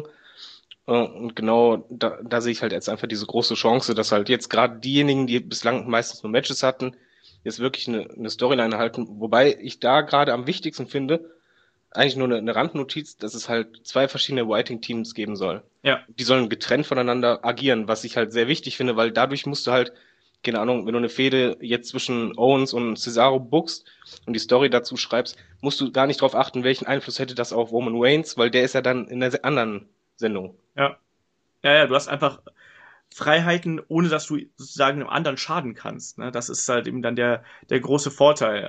Und genau da sehe ich halt jetzt einfach diese große Chance, dass halt jetzt gerade diejenigen, die bislang meistens nur Matches hatten, jetzt wirklich eine Storyline erhalten. Wobei ich da gerade am wichtigsten finde, eigentlich nur eine Randnotiz, dass es halt 2 verschiedene Writing-Teams geben soll. ja. Die sollen getrennt voneinander agieren, was ich halt sehr wichtig finde, weil dadurch musst du halt, keine Ahnung, wenn du eine Fehde jetzt zwischen Owens und Cesaro bookst und die Story dazu schreibst, musst du gar nicht darauf achten, welchen Einfluss hätte das auf Roman Reigns, weil der ist ja dann in der anderen Sendung. Ja. Ja, du hast einfach Freiheiten, ohne dass du sozusagen einem anderen schaden kannst. Ne? Das ist halt eben dann der große Vorteil.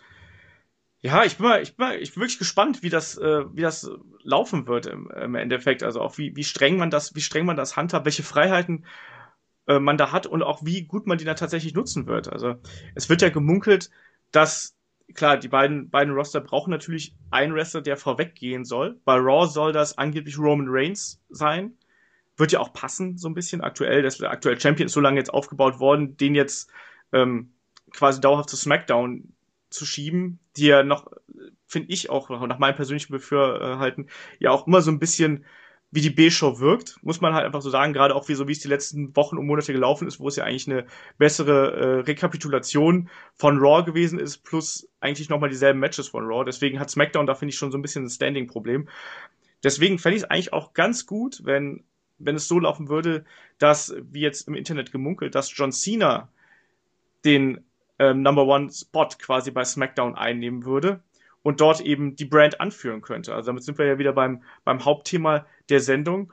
Ja, ich bin wirklich gespannt, wie das laufen wird im Endeffekt. Also auch wie streng man das handhabt, welche Freiheiten man da hat und auch wie gut man die dann tatsächlich nutzen wird. Also es wird ja gemunkelt, dass klar, beiden Roster brauchen natürlich einen Wrestler, der vorweggehen soll. Bei Raw soll das angeblich Roman Reigns sein. Wird ja auch passen, so ein bisschen aktuell. Der aktuelle Champion ist so lange jetzt aufgebaut worden, den jetzt quasi dauerhaft zu SmackDown zu schieben, die ja noch, finde ich auch nach meinem persönlichen Befürhalten, ja auch immer so ein bisschen wie die B-Show wirkt, muss man halt einfach so sagen, gerade auch wie es die letzten Wochen und Monate gelaufen ist, wo es ja eigentlich eine bessere Rekapitulation von Raw gewesen ist, plus eigentlich nochmal dieselben Matches von Raw. Deswegen hat SmackDown da, finde ich, schon so ein bisschen ein Standing-Problem. Deswegen fände ich es eigentlich auch ganz gut, wenn es so laufen würde, dass, wie jetzt im Internet gemunkelt, dass John Cena den Number One Spot quasi bei SmackDown einnehmen würde und dort eben die Brand anführen könnte. Also damit sind wir ja wieder beim Hauptthema der Sendung.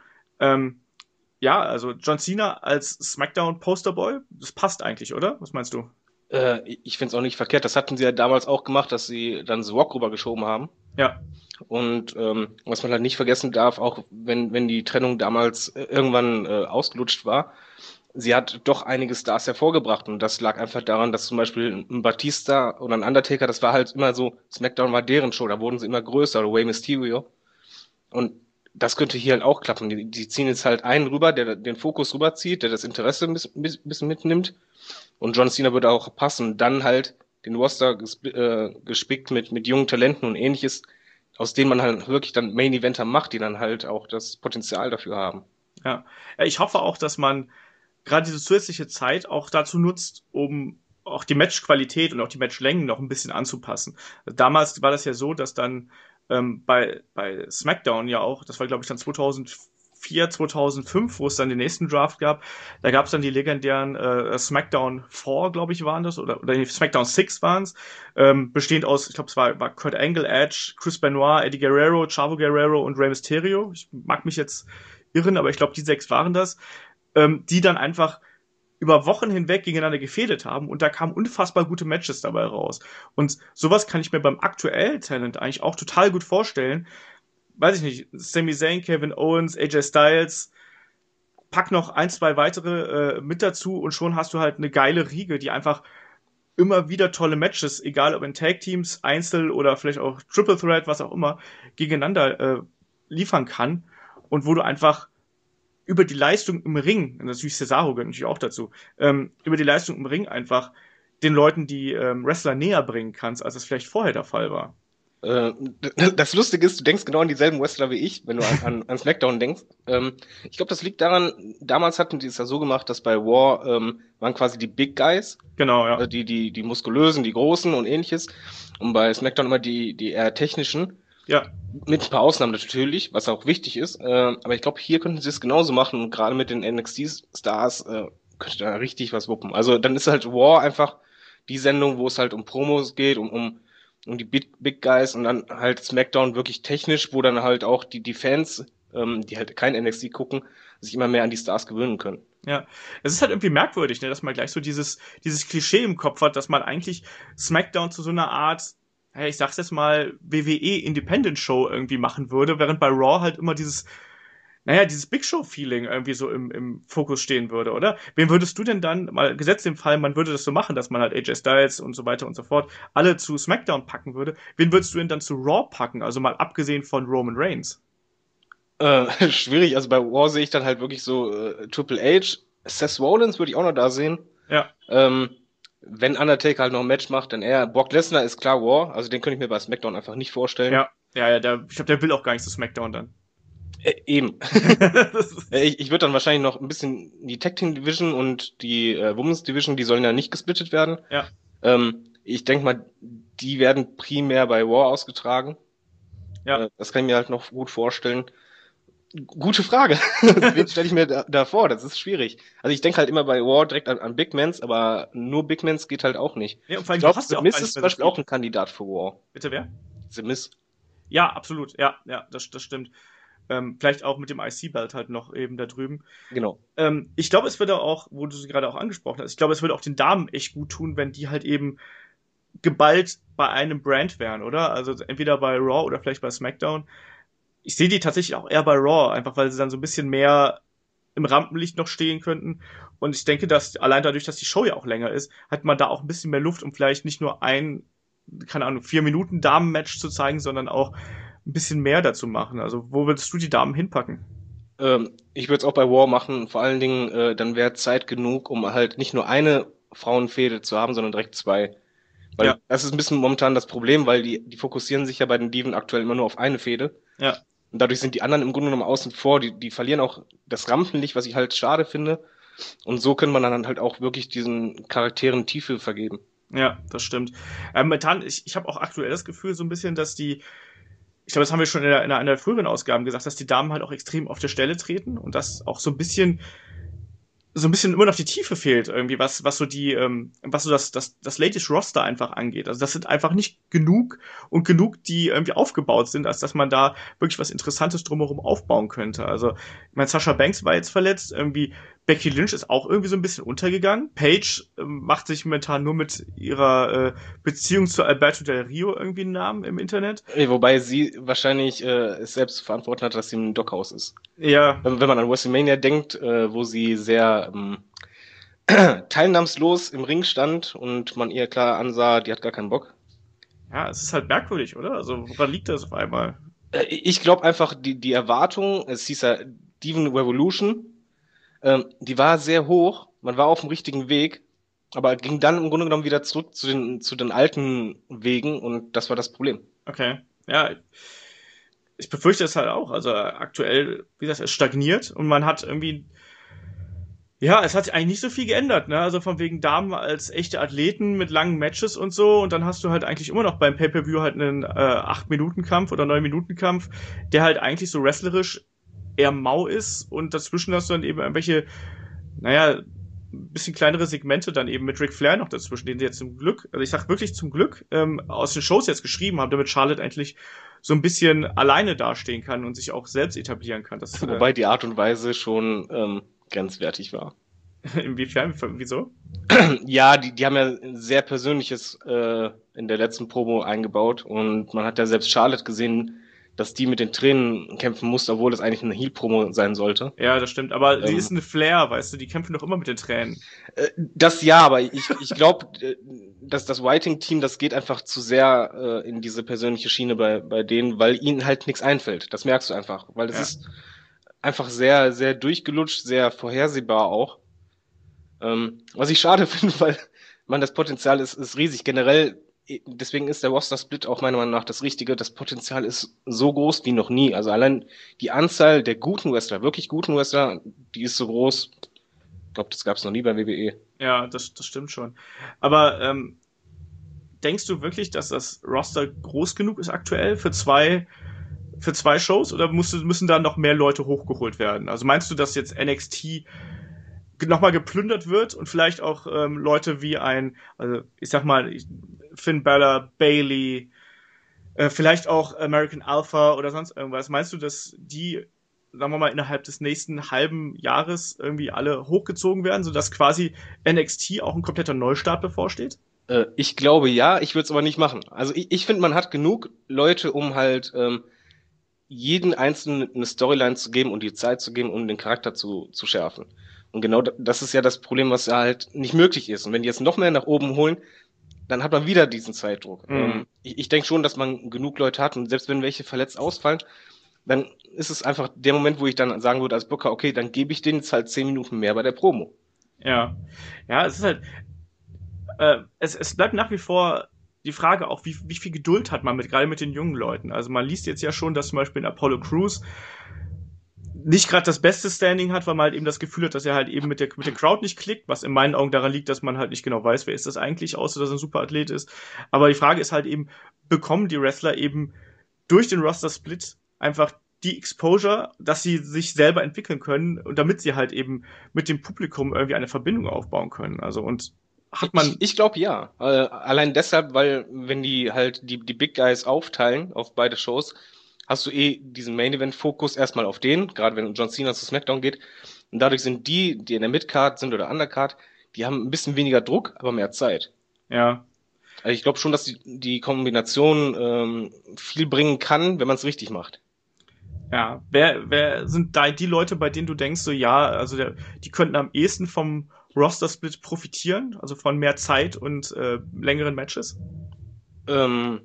Ja, also John Cena als SmackDown Posterboy, das passt eigentlich, oder? Was meinst du? Ich finde es auch nicht verkehrt. Das hatten sie ja damals auch gemacht, dass sie dann The Rock rübergeschoben haben. Ja. Und was man halt nicht vergessen darf, auch wenn die Trennung damals irgendwann ausgelutscht war, sie hat doch einige Stars hervorgebracht. Und das lag einfach daran, dass zum Beispiel ein Batista oder ein Undertaker, das war halt immer so, SmackDown war deren Show, da wurden sie immer größer, oder Rey Mysterio. Und das könnte hier halt auch klappen. Die ziehen jetzt halt einen rüber, der den Fokus rüberzieht, der das Interesse ein bisschen mitnimmt. Und John Cena würde auch passen. Dann halt den Roster gespickt mit jungen Talenten und ähnliches, aus denen man halt wirklich dann Main Eventer macht, die dann halt auch das Potenzial dafür haben. Ja. Ich hoffe auch, dass man gerade diese zusätzliche Zeit auch dazu nutzt, um auch die Matchqualität und auch die Matchlängen noch ein bisschen anzupassen. Damals war das ja so, dass dann bei SmackDown ja auch, das war glaube ich dann 2004, 2005, wo es dann den nächsten Draft gab, da gab es dann die legendären SmackDown 4, glaube ich, waren das, oder nee, SmackDown 6 waren es, bestehend aus, ich glaube, es war Kurt Angle, Edge, Chris Benoit, Eddie Guerrero, Chavo Guerrero und Rey Mysterio. Ich mag mich jetzt irren, aber ich glaube, die 6 waren das, die dann einfach über Wochen hinweg gegeneinander gefädet haben und da kamen unfassbar gute Matches dabei raus. Und sowas kann ich mir beim aktuellen Talent eigentlich auch total gut vorstellen. Weiß ich nicht, Sami Zayn, Kevin Owens, AJ Styles, pack noch ein, zwei weitere mit dazu und schon hast du halt eine geile Riege, die einfach immer wieder tolle Matches, egal ob in Tag Teams, Einzel oder vielleicht auch Triple Threat, was auch immer, gegeneinander liefern kann und wo du einfach über die Leistung im Ring, und natürlich Cesaro gehört natürlich auch dazu, über die Leistung im Ring einfach den Leuten die Wrestler näher bringen kannst, als es vielleicht vorher der Fall war. Äh, Das Lustige ist, du denkst genau an dieselben Wrestler wie ich, wenn du an SmackDown denkst. Ich glaube, das liegt daran, damals hatten die es ja so gemacht, dass bei War waren quasi die Big Guys, Genau, ja. die muskulösen, die großen und ähnliches. Und bei SmackDown immer die eher technischen. Ja, Mit ein paar Ausnahmen natürlich, was auch wichtig ist. Aber ich glaube, hier könnten sie es genauso machen und gerade mit den NXT-Stars könnte da richtig was wuppen. Also dann ist halt War einfach die Sendung, wo es halt um Promos geht, um die Big Guys und dann halt SmackDown wirklich technisch, wo dann halt auch die Fans, die halt kein NXT gucken, sich immer mehr an die Stars gewöhnen können. ja. Es ist halt irgendwie merkwürdig, ne, dass man gleich so dieses Klischee im Kopf hat, dass man eigentlich SmackDown zu so einer Art, hey, ich sag's jetzt mal, WWE Independent Show irgendwie machen würde, während bei Raw halt immer dieses Big Show-Feeling irgendwie so im Fokus stehen würde, oder? Wen würdest du denn dann, mal gesetzt im Fall, man würde das so machen, dass man halt AJ Styles und so weiter und so fort alle zu SmackDown packen würde, wen würdest du denn dann zu Raw packen? Also mal abgesehen von Roman Reigns. Schwierig, also bei War sehe ich dann halt wirklich so Triple H, Seth Rollins würde ich auch noch da sehen. Ja, Ähm, Wenn Undertaker halt noch ein Match macht, dann eher Brock Lesnar ist klar War, also den könnte ich mir bei SmackDown einfach nicht vorstellen. ja, ich glaube, der will auch gar nicht zu SmackDown dann. Eben. Das ist, Ich würde dann wahrscheinlich noch ein bisschen die Tag Team Division und die Women's Division, die sollen ja nicht gesplittet werden. ja, Ich denke mal, die werden primär bei War ausgetragen. ja. Das kann ich mir halt noch gut vorstellen. Gute Frage. Wen stelle ich mir da vor? Das ist schwierig. Also ich denke halt immer bei War direkt an Big Mans, aber nur Big Mans geht halt auch nicht. Ja, und vor Ich allem, du glaube, hast The ja auch Miz gar ist nicht zum mehr so Beispiel auch viel. ein Kandidat für War. Bitte wer? The Miz. Ja, absolut. Ja, das stimmt. Vielleicht auch mit dem IC-Belt halt noch eben da drüben. Genau. Ich glaube, es würde auch, wo du sie gerade auch angesprochen hast, ich glaube, es würde auch den Damen echt gut tun, wenn die halt eben geballt bei einem Brand wären, oder? Also entweder bei Raw oder vielleicht bei SmackDown. Ich sehe die tatsächlich auch eher bei Raw, einfach weil sie dann so ein bisschen mehr im Rampenlicht noch stehen könnten. Und ich denke, dass allein dadurch, dass die Show ja auch länger ist, hat man da auch ein bisschen mehr Luft, um vielleicht nicht nur ein, keine Ahnung, 4 Minuten Damen-Match zu zeigen, sondern auch ein bisschen mehr dazu machen. Also wo würdest du die Damen hinpacken? Ich würde es auch bei War machen. Vor allen Dingen, dann wäre Zeit genug, um halt nicht nur eine Frauenfehde zu haben, sondern direkt zwei. Weil Ja, das ist ein bisschen momentan das Problem, weil die fokussieren sich ja bei den Diven aktuell immer nur auf eine Fehde. ja, Und dadurch sind die anderen im Grunde genommen außen vor. Die verlieren auch das Rampenlicht, was ich halt schade finde. Und so kann man dann halt auch wirklich diesen Charakteren Tiefe vergeben. Ja, das stimmt. Momentan, ich habe auch aktuell das Gefühl so ein bisschen, dass ich glaube, das haben wir schon in einer der früheren Ausgaben gesagt, dass die Damen halt auch extrem auf der Stelle treten und das auch so ein bisschen immer noch die Tiefe fehlt irgendwie, was so das latest Roster einfach angeht. Also das sind einfach nicht genug und genug, die irgendwie aufgebaut sind, als dass man da wirklich was Interessantes drumherum aufbauen könnte. Also, ich meine, Sasha Banks war jetzt verletzt, irgendwie Becky Lynch ist auch irgendwie so ein bisschen untergegangen. Paige macht sich momentan nur mit ihrer Beziehung zu Alberto Del Rio irgendwie einen Namen im Internet. Wobei sie wahrscheinlich es selbst zu verantworten hat, dass sie im Dockhaus ist. Ja, Wenn man an WrestleMania denkt, wo sie sehr teilnahmslos im Ring stand und man ihr klar ansah, die hat gar keinen Bock. ja, es ist halt merkwürdig, oder? Also, woran liegt das auf einmal? Ich glaube einfach, die Erwartung, es hieß ja Diven Revolution, die war sehr hoch, man war auf dem richtigen Weg, aber ging dann im Grunde genommen wieder zurück zu den alten Wegen und das war das Problem. Okay. Ja, ich befürchte es halt auch. Also aktuell, wie gesagt, es stagniert und man hat irgendwie, ja, es hat sich eigentlich nicht so viel geändert, ne? Also von wegen Damen als echte Athleten mit langen Matches und so und dann hast du halt eigentlich immer noch beim Pay-Per-View halt einen 8-Minuten-Kampf oder 9-Minuten-Kampf, der halt eigentlich so wrestlerisch eher mau ist und dazwischen hast du dann eben irgendwelche, naja, ein bisschen kleinere Segmente dann eben mit Ric Flair noch dazwischen, den sie jetzt zum Glück, also ich sag wirklich zum Glück, aus den Shows jetzt geschrieben haben, damit Charlotte endlich so ein bisschen alleine dastehen kann und sich auch selbst etablieren kann. Das, Wobei die Art und Weise schon grenzwertig war. inwiefern, wieso? Ja, die haben ja ein sehr Persönliches in der letzten Promo eingebaut und man hat ja selbst Charlotte gesehen, dass die mit den Tränen kämpfen musste, obwohl das eigentlich eine Heel-Promo sein sollte. Ja, das stimmt, aber sie Ähm, ist eine Flair, weißt du, die kämpfen doch immer mit den Tränen. Das ja, aber ich glaube, dass das Writing-Team, das geht einfach zu sehr in diese persönliche Schiene bei denen, weil ihnen halt nichts einfällt. Das merkst du einfach, weil es Ja. ist einfach sehr, sehr durchgelutscht, sehr vorhersehbar auch. Was ich schade finde, weil man das Potenzial ist riesig. Generell, deswegen ist der Roster-Split auch meiner Meinung nach das Richtige. Das Potenzial ist so groß wie noch nie. Also allein die Anzahl der guten Wrestler, wirklich guten Wrestler, die ist so groß. Ich glaube, das gab es noch nie bei WWE. Ja, das stimmt schon. Aber denkst du wirklich, dass das Roster groß genug ist aktuell für zwei Shows oder müssen da noch mehr Leute hochgeholt werden? Also meinst du, dass jetzt NXT nochmal geplündert wird und vielleicht auch Leute wie also ich sag mal, Finn Balor, Bayley, vielleicht auch American Alpha oder sonst irgendwas. Meinst du, dass die, sagen wir mal, innerhalb des nächsten halben Jahres irgendwie alle hochgezogen werden, sodass quasi NXT auch ein kompletter Neustart bevorsteht? Ich glaube ja, ich würde es aber nicht machen. Also ich finde, man hat genug Leute, um halt jeden Einzelnen eine Storyline zu geben und die Zeit zu geben, um den Charakter zu schärfen. Und genau das ist ja das Problem, was halt nicht möglich ist. Und wenn die jetzt noch mehr nach oben holen, dann hat man wieder diesen Zeitdruck. Mhm. Ich denke schon, dass man genug Leute hat und selbst wenn welche verletzt ausfallen, dann ist es einfach der Moment, wo ich dann sagen würde als Booker, okay, dann gebe ich denen jetzt halt 10 Minuten mehr bei der Promo. Ja. Ja, es ist halt, es bleibt nach wie vor die Frage auch, wie viel Geduld hat man gerade mit den jungen Leuten? Also man liest jetzt ja schon, dass zum Beispiel in Apollo Crews nicht gerade das beste Standing hat, weil man halt eben das Gefühl hat, dass er halt eben mit der Crowd nicht klickt, was in meinen Augen daran liegt, dass man halt nicht genau weiß, wer ist das eigentlich, außer dass er ein Superathlet ist. Aber die Frage ist halt eben, bekommen die Wrestler eben durch den Roster-Split einfach die Exposure, dass sie sich selber entwickeln können und damit sie halt eben mit dem Publikum irgendwie eine Verbindung aufbauen können. Also und hat man, Ich glaube ja. Allein deshalb, weil wenn die halt die Big Guys aufteilen auf beide Shows, hast du diesen Main Event Fokus erstmal auf den, gerade wenn John Cena zu SmackDown geht. Und dadurch sind die in der Midcard sind oder Undercard, die haben ein bisschen weniger Druck, aber mehr Zeit. ja, Also ich glaube schon, dass die Kombination viel bringen kann, wenn man es richtig macht. ja, wer sind da die Leute, bei denen du denkst, so ja, also die könnten am ehesten vom Roster-Split profitieren, also von mehr Zeit und längeren Matches? Ähm,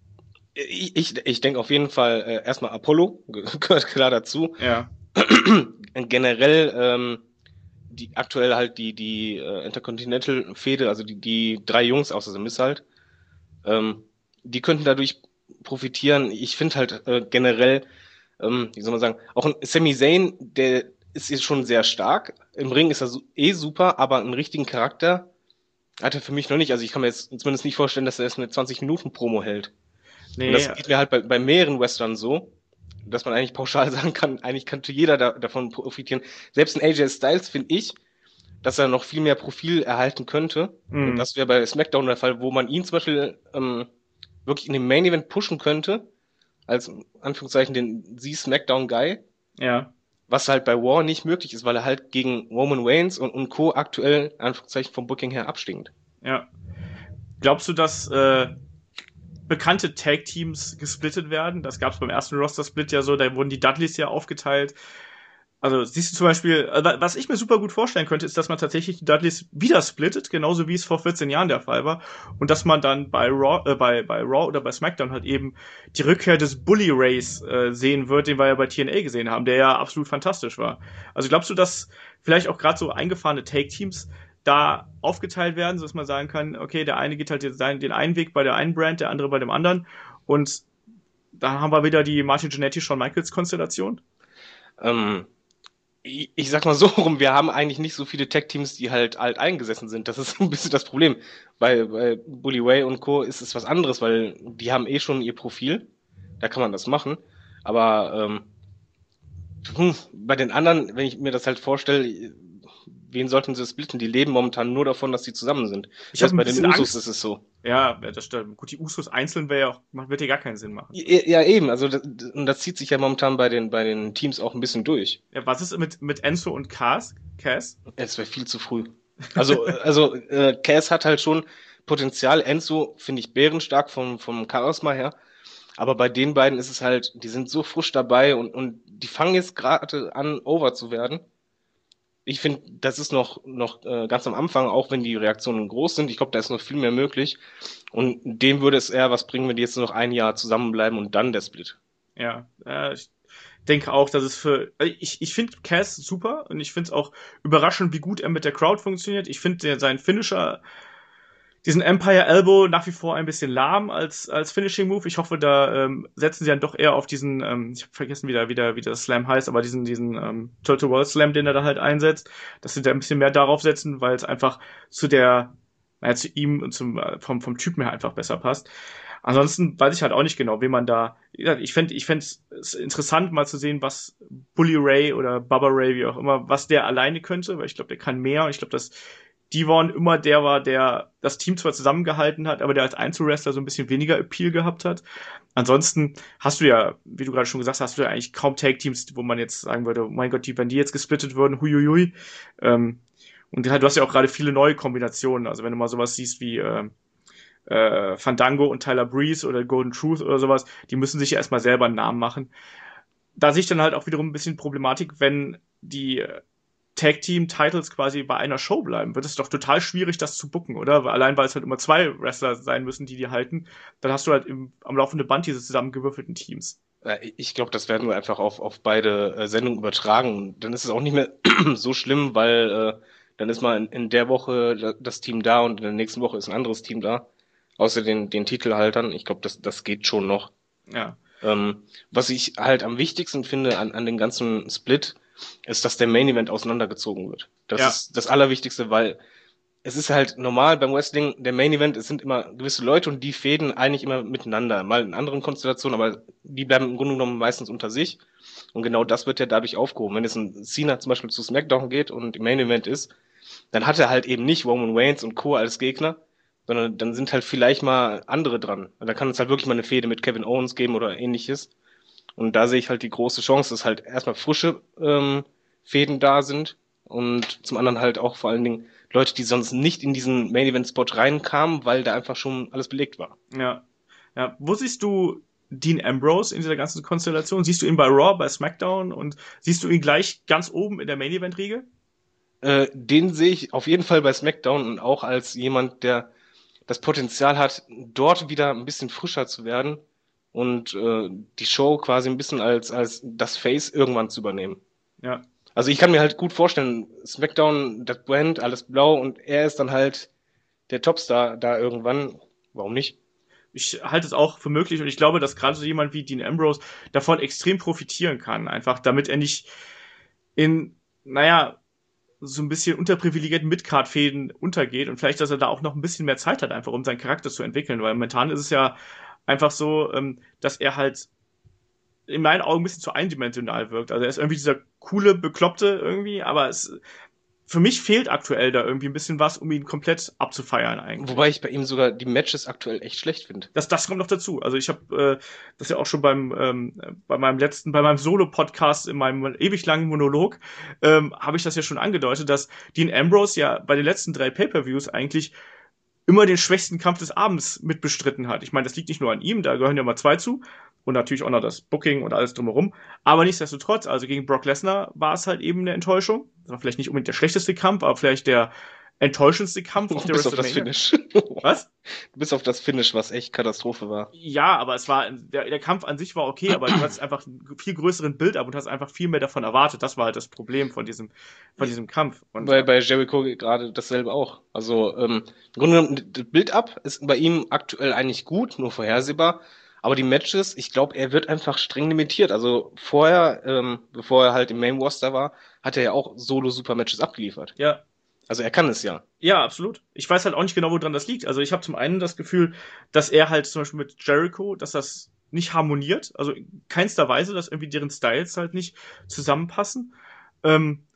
ich denke auf jeden Fall erstmal Apollo gehört klar dazu. Ja, Generell die aktuell halt die Intercontinental-Fehde, also die drei Jungs außer The Miz halt, ähm, die könnten dadurch profitieren. Ich finde halt generell wie soll man sagen, auch ein Sami Zayn, der ist jetzt schon sehr stark. Im Ring ist er super, aber einen richtigen Charakter hat er für mich noch nicht. Also ich kann mir jetzt zumindest nicht vorstellen, dass er jetzt eine 20-Minuten-Promo hält. Und Nee, das geht mir halt bei mehreren Western so, dass man eigentlich pauschal sagen kann, eigentlich könnte jeder davon profitieren. Selbst ein AJ Styles finde ich, dass er noch viel mehr Profil erhalten könnte. Und mm, das wäre bei SmackDown der Fall, wo man ihn zum Beispiel wirklich in dem Main Event pushen könnte, als Anführungszeichen den Sie SmackDown Guy, ja, was halt bei War nicht möglich ist, weil er halt gegen Roman Reigns und Co. aktuell Anführungszeichen vom Booking her abstinkt. ja. Glaubst du, dass bekannte Tag-Teams gesplittet werden? Das gab es beim ersten Roster-Split ja so, da wurden die Dudleys ja aufgeteilt. Also siehst du zum Beispiel, was ich mir super gut vorstellen könnte, ist, dass man tatsächlich die Dudleys wieder splittet, genauso wie es vor 14 Jahren der Fall war. Und dass man dann bei Raw oder bei SmackDown halt eben die Rückkehr des Bully Rays sehen wird, den wir ja bei TNA gesehen haben, der ja absolut fantastisch war. Also glaubst du, dass vielleicht auch gerade so eingefahrene Take-Teams da aufgeteilt werden, sodass man sagen kann, okay, der eine geht halt den einen Weg bei der einen Brand, der andere bei dem anderen. Und dann haben wir wieder die Martin Jannetty, Shawn Michaels Konstellation. Ähm, ich sag mal so rum, wir haben eigentlich nicht so viele Tech-Teams, die halt alt eingesessen sind. Das ist ein bisschen das Problem. Bei Bully Ray und Co. ist es was anderes, weil die haben eh schon ihr Profil. Da kann man das machen. Aber bei den anderen, wenn ich mir das halt vorstelle, wen sollten sie splitten? Die leben momentan nur davon, dass sie zusammen sind. Ich habe Selbst ein bei den bisschen Usos Angst. ist es so. Ja, das stimmt. Gut, die Usos einzeln wäre ja auch, wird ja gar keinen Sinn machen. Ja, eben. Also und das zieht sich ja momentan bei den Teams auch ein bisschen durch. Ja, was ist mit Enzo und Cass? Es wäre viel zu früh. Also Cass hat halt schon Potenzial. Enzo finde ich bärenstark vom Charisma her. Aber bei den beiden ist es halt, die sind so frisch dabei und die fangen jetzt gerade an, over zu werden. Ich finde, das ist noch ganz am Anfang, auch wenn die Reaktionen groß sind. Ich glaube, da ist noch viel mehr möglich. Und dem würde es eher was bringen, wenn die jetzt nur noch ein Jahr zusammenbleiben und dann der Split. Ja, ich denke auch, dass es ich finde Cass super und ich finde es auch überraschend, wie gut er mit der Crowd funktioniert. Ich finde seinen Finisher, diesen Empire Elbow nach wie vor ein bisschen lahm als Finishing Move. Ich hoffe, da setzen sie dann doch eher auf diesen, ich habe vergessen wie der Slam heißt, aber diesen Total World Slam, den er da halt einsetzt, dass sie da ein bisschen mehr darauf setzen, weil es einfach zu ihm und vom Typen her einfach besser passt. Ansonsten weiß ich halt auch nicht genau, wie man da. Wie gesagt, ich fände es interessant, mal zu sehen, was Bully Ray oder Bubba Ray, wie auch immer, was der alleine könnte, weil ich glaube, der kann mehr und ich glaube, dass Devon immer der war, der das Team zwar zusammengehalten hat, aber der als Einzelwrestler so ein bisschen weniger Appeal gehabt hat. Ansonsten hast du ja, wie du gerade schon gesagt hast, hast du ja eigentlich kaum Tag-Teams, wo man jetzt sagen würde, oh mein Gott, wenn die jetzt gesplittet würden, huiuiui. Und du hast ja auch gerade viele neue Kombinationen. Also wenn du mal sowas siehst wie Fandango und Tyler Breeze oder Golden Truth oder sowas, die müssen sich ja erstmal selber einen Namen machen. Da sehe ich dann halt auch wiederum ein bisschen Problematik, wenn die Tag-Team-Titles quasi bei einer Show bleiben, wird es doch total schwierig, das zu booken, oder? Allein weil es halt immer zwei Wrestler sein müssen, die halten. Dann hast du halt am laufenden Band diese zusammengewürfelten Teams. Ich glaube, das werden wir einfach auf beide Sendungen übertragen. Und dann ist es auch nicht mehr so schlimm, weil dann ist mal in der Woche das Team da und in der nächsten Woche ist ein anderes Team da. Außer den Titelhaltern. Ich glaube, das geht schon noch. Ja. Was ich halt am wichtigsten finde an dem ganzen Split, ist, dass der Main Event auseinandergezogen wird. Das Ja. ist das Allerwichtigste, weil es ist halt normal beim Wrestling, der Main Event, es sind immer gewisse Leute und die fäden eigentlich immer miteinander. Mal in anderen Konstellationen, aber die bleiben im Grunde genommen meistens unter sich. Und genau das wird ja dadurch aufgehoben. Wenn jetzt ein Cena zum Beispiel zu SmackDown geht und im Main Event ist, dann hat er halt eben nicht Roman Reigns und Co. als Gegner, sondern dann sind halt vielleicht mal andere dran. Und dann kann es halt wirklich mal eine Fehde mit Kevin Owens geben oder ähnliches. Und da sehe ich halt die große Chance, dass halt erstmal frische Fäden da sind und zum anderen halt auch vor allen Dingen Leute, die sonst nicht in diesen Main-Event-Spot reinkamen, weil da einfach schon alles belegt war. Ja. Ja. Wo siehst du Dean Ambrose in dieser ganzen Konstellation? Siehst du ihn bei Raw, bei SmackDown und siehst du ihn gleich ganz oben in der Main-Event-Riege? Den sehe ich auf jeden Fall bei SmackDown und auch als jemand, der das Potenzial hat, dort wieder ein bisschen frischer zu werden und die Show quasi ein bisschen als das Face irgendwann zu übernehmen. Ja. Also ich kann mir halt gut vorstellen, SmackDown, das Brand, alles blau und er ist dann halt der Topstar da irgendwann. Warum nicht? Ich halte es auch für möglich und ich glaube, dass gerade so jemand wie Dean Ambrose davon extrem profitieren kann, einfach damit er nicht in, naja, so ein bisschen unterprivilegierten Midcard-Fäden untergeht und vielleicht, dass er da auch noch ein bisschen mehr Zeit hat, einfach um seinen Charakter zu entwickeln, weil momentan ist es ja einfach so, dass er halt in meinen Augen ein bisschen zu eindimensional wirkt. Also er ist irgendwie dieser coole, bekloppte irgendwie, aber für mich fehlt aktuell da irgendwie ein bisschen was, um ihn komplett abzufeiern eigentlich. Wobei ich bei ihm sogar die Matches aktuell echt schlecht finde. Das kommt noch dazu. Also ich habe das ja auch schon bei meinem Solo-Podcast in meinem ewig langen Monolog habe ich das ja schon angedeutet, dass Dean Ambrose ja bei den letzten 3 Pay-per-Views eigentlich immer den schwächsten Kampf des Abends mitbestritten hat. Ich meine, das liegt nicht nur an ihm, da gehören ja mal 2 zu und natürlich auch noch das Booking und alles drumherum. Aber nichtsdestotrotz, also gegen Brock Lesnar war es halt eben eine Enttäuschung. Das war vielleicht nicht unbedingt der schlechteste Kampf, aber vielleicht der enttäuschendste Kampf auf der Bis auf das Finish. Was? Bis auf das Finish, was echt Katastrophe war. Ja, aber der Kampf an sich war okay, aber du hast einfach einen viel größeren Bild ab und hast einfach viel mehr davon erwartet. Das war halt das Problem von diesem Kampf. Und Bei Jericho gerade dasselbe auch. Also im Grunde genommen, das Build-up ist bei ihm aktuell eigentlich gut, nur vorhersehbar. Aber die Matches, ich glaube, er wird einfach streng limitiert. Also vorher, bevor er halt im Main Roster war, hat er ja auch Solo-Super-Matches abgeliefert. ja, Also er kann es ja. ja, absolut. Ich weiß halt auch nicht genau, woran das liegt. Also ich habe zum einen das Gefühl, dass er halt zum Beispiel mit Jericho, dass das nicht harmoniert. Also in keinster Weise, dass irgendwie deren Styles halt nicht zusammenpassen. Ähm,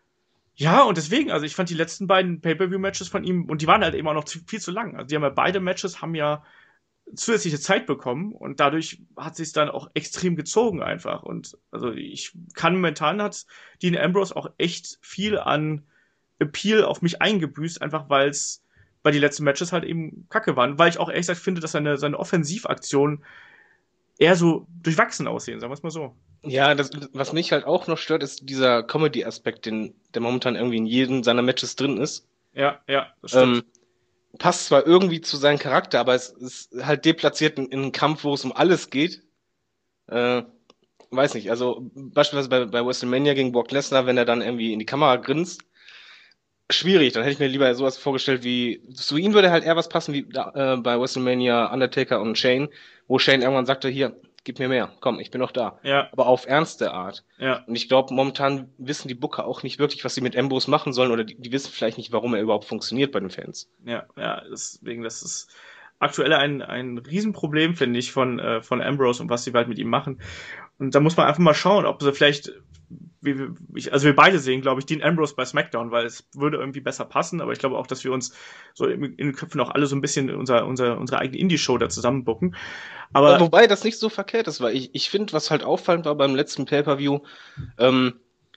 Ja, und deswegen, also ich fand die letzten beiden Pay-Per-View-Matches von ihm, und die waren halt eben auch noch viel zu lang. Also die haben ja beide Matches, haben ja zusätzliche Zeit bekommen und dadurch hat sich dann auch extrem gezogen einfach. Und also ich kann momentan hat Dean Ambrose auch echt viel an Appeal auf mich eingebüßt, einfach weil die letzten Matches halt eben kacke waren. Weil ich auch ehrlich gesagt finde, dass seine Offensivaktionen eher so durchwachsen aussehen, sagen wir es mal so. Ja, was mich halt auch noch stört, ist dieser Comedy-Aspekt, der momentan irgendwie in jedem seiner Matches drin ist. Ja, das stimmt. Passt zwar irgendwie zu seinem Charakter, aber es ist halt deplatziert in einem Kampf, wo es um alles geht. Äh, weiß nicht, also beispielsweise bei WrestleMania gegen Brock Lesnar, wenn er dann irgendwie in die Kamera grinst, schwierig. Dann hätte ich mir lieber sowas vorgestellt wie, zu ihm würde halt eher was passen wie bei WrestleMania Undertaker und Shane, wo Shane irgendwann sagte, hier, gib mir mehr, komm, ich bin noch da. Ja, Aber auf ernste Art. ja. Und ich glaube, momentan wissen die Booker auch nicht wirklich, was sie mit Ambrose machen sollen oder die wissen vielleicht nicht, warum er überhaupt funktioniert bei den Fans. Ja, deswegen, das ist aktuell ein Riesenproblem, finde ich, von Ambrose und was sie halt mit ihm machen. Und da muss man einfach mal schauen, ob sie vielleicht, also wir beide sehen, glaube ich, Dean Ambrose bei SmackDown, weil es würde irgendwie besser passen, aber ich glaube auch, dass wir uns so in den Köpfen auch alle so ein bisschen unsere eigene Indie-Show da zusammenbucken. Aber Wobei das nicht so verkehrt ist, weil ich finde, was halt auffallend war beim letzten Pay-Per-View, ähm,